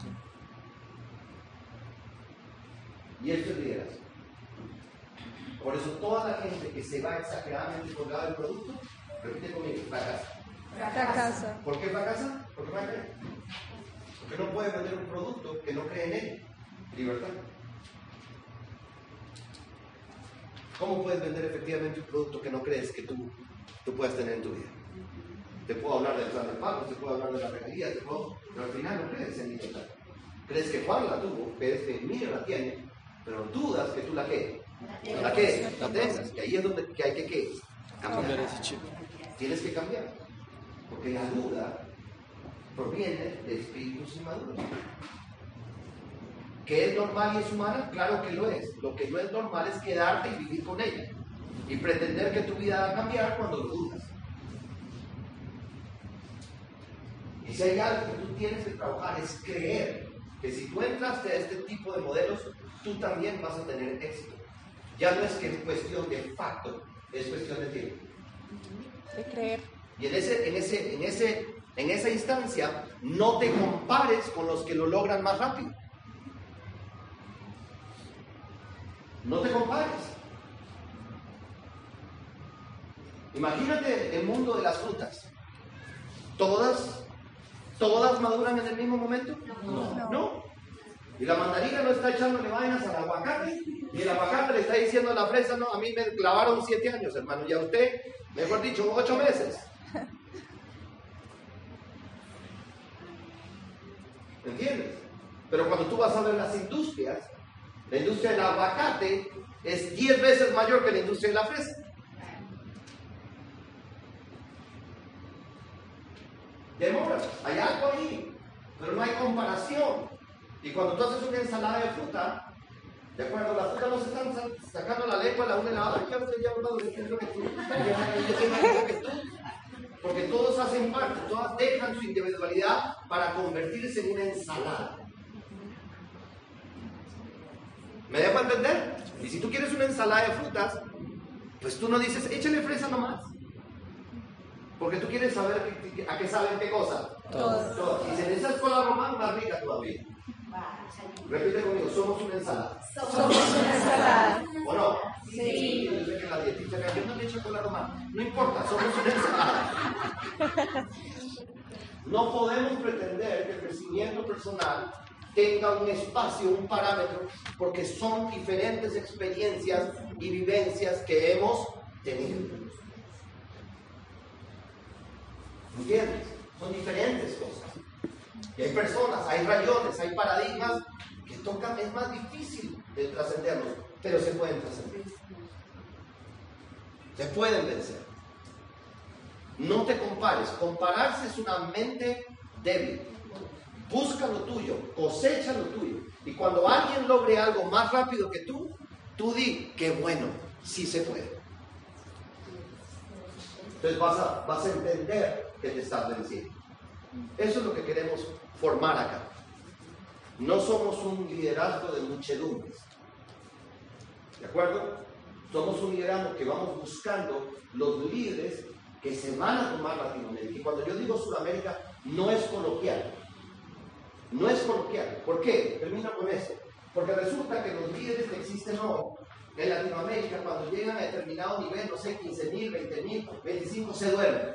Speaker 1: Y esto es liderazgo. Por eso toda la gente que se va exageradamente colgada del producto, repite conmigo, fracasa.
Speaker 2: Fracasa.
Speaker 1: ¿Por qué fracasa? Porque no cree. Porque no puede vender un producto que no cree en él. Libertad. ¿Cómo puedes vender efectivamente un producto que no crees que tú puedas tener en tu vida? Te puedo hablar del plan de pagos, te puedo hablar de la regalía, pero al final no crees en libertad. Crees que Juan la tuvo, crees que Emilio la tiene, pero dudas que tú la qué. ¿La qué? La tengas. Y ahí es donde hay que ¿qué?
Speaker 4: Cambiar ese chip.
Speaker 1: Tienes que cambiar. Porque la duda proviene de espíritus inmaduros. ¿Que es normal y es humana? Claro que lo es. Lo que no es normal es quedarte y vivir con ella. Y pretender que tu vida va a cambiar cuando lo dudas. Y si hay algo que tú tienes que trabajar es creer que si tú entraste a este tipo de modelos, tú también vas a tener éxito. Ya no es que es cuestión de facto, es cuestión de tiempo.
Speaker 2: De creer.
Speaker 1: Y en esa instancia, no te compares con los que lo logran más rápido. No te compares. Imagínate el mundo de las frutas. ¿Todas maduran en el mismo momento? No. Y la mandarina no está echándole vainas al aguacate, y el aguacate le está diciendo a la fresa, no, a mí me clavaron 7 años, hermano, y a usted, mejor dicho, 8 meses. ¿Me entiendes? Pero cuando tú vas a ver las industrias, la industria del aguacate es 10 veces mayor que la industria de la fresa. Demora, hay algo ahí, pero no hay comparación. Y cuando tú haces una ensalada de fruta, ¿de acuerdo? Las frutas no se están sacando la lengua la una y la otra. Ya usted ya hablado de que tú. Porque todos hacen parte, todas dejan su individualidad para convertirse en una ensalada. ¿Me dejo entender? Y si tú quieres una ensalada de frutas, pues tú no dices, échale fresa nomás. Porque tú quieres saber a qué saben qué cosa.
Speaker 2: Todo.
Speaker 1: Y si necesitas cola román, más rica todavía. Repite conmigo, somos una ensalada.
Speaker 2: Somos una ensalada.
Speaker 1: ¿O no?
Speaker 2: Sí.
Speaker 1: Yo sé que la dietista que no le echa cola román. No importa, somos una ensalada. No podemos pretender que el crecimiento personal tenga un espacio, un parámetro, porque son diferentes experiencias y vivencias que hemos tenido. ¿Entiendes? Son diferentes cosas. Y hay personas, hay rayones, hay paradigmas que tocan, es más difícil de trascenderlos, pero se pueden trascender. Se pueden vencer. No te compares. Compararse es una mente débil. Busca lo tuyo, cosecha lo tuyo. Y cuando alguien logre algo más rápido que tú di, qué bueno, sí se puede. Entonces vas a entender que te estás venciendo. Eso es lo que queremos formar acá. No somos un liderazgo de muchedumbres. ¿De acuerdo? Somos un liderazgo que vamos buscando los líderes que se van a tomar Latinoamérica. Y cuando yo digo Sudamérica, no es coloquial. No es coloquial. ¿Por qué? Termino con esto. Porque resulta que los líderes que existen hoy en Latinoamérica, cuando llegan a determinado nivel, no sé, 15,000, 20,000, 25, se duermen.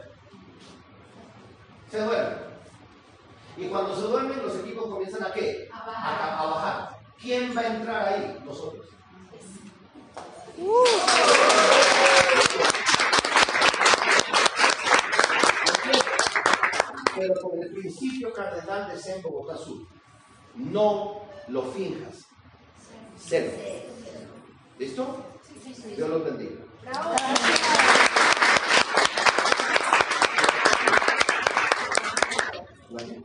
Speaker 1: Se duermen. Y cuando se duermen, los equipos comienzan ¿a qué? A bajar. ¿Quién va a entrar ahí? Nosotros. Pero con el principio cardenal de Zen Bogotá Sur, no lo finjas. Cero. ¿Listo? Dios los bendiga.
Speaker 6: Bravo.
Speaker 1: Bueno.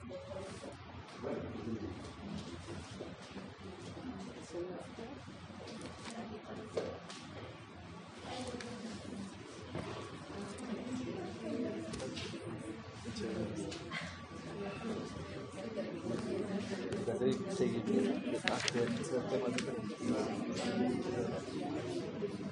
Speaker 4: Seguir temas de perspectiva.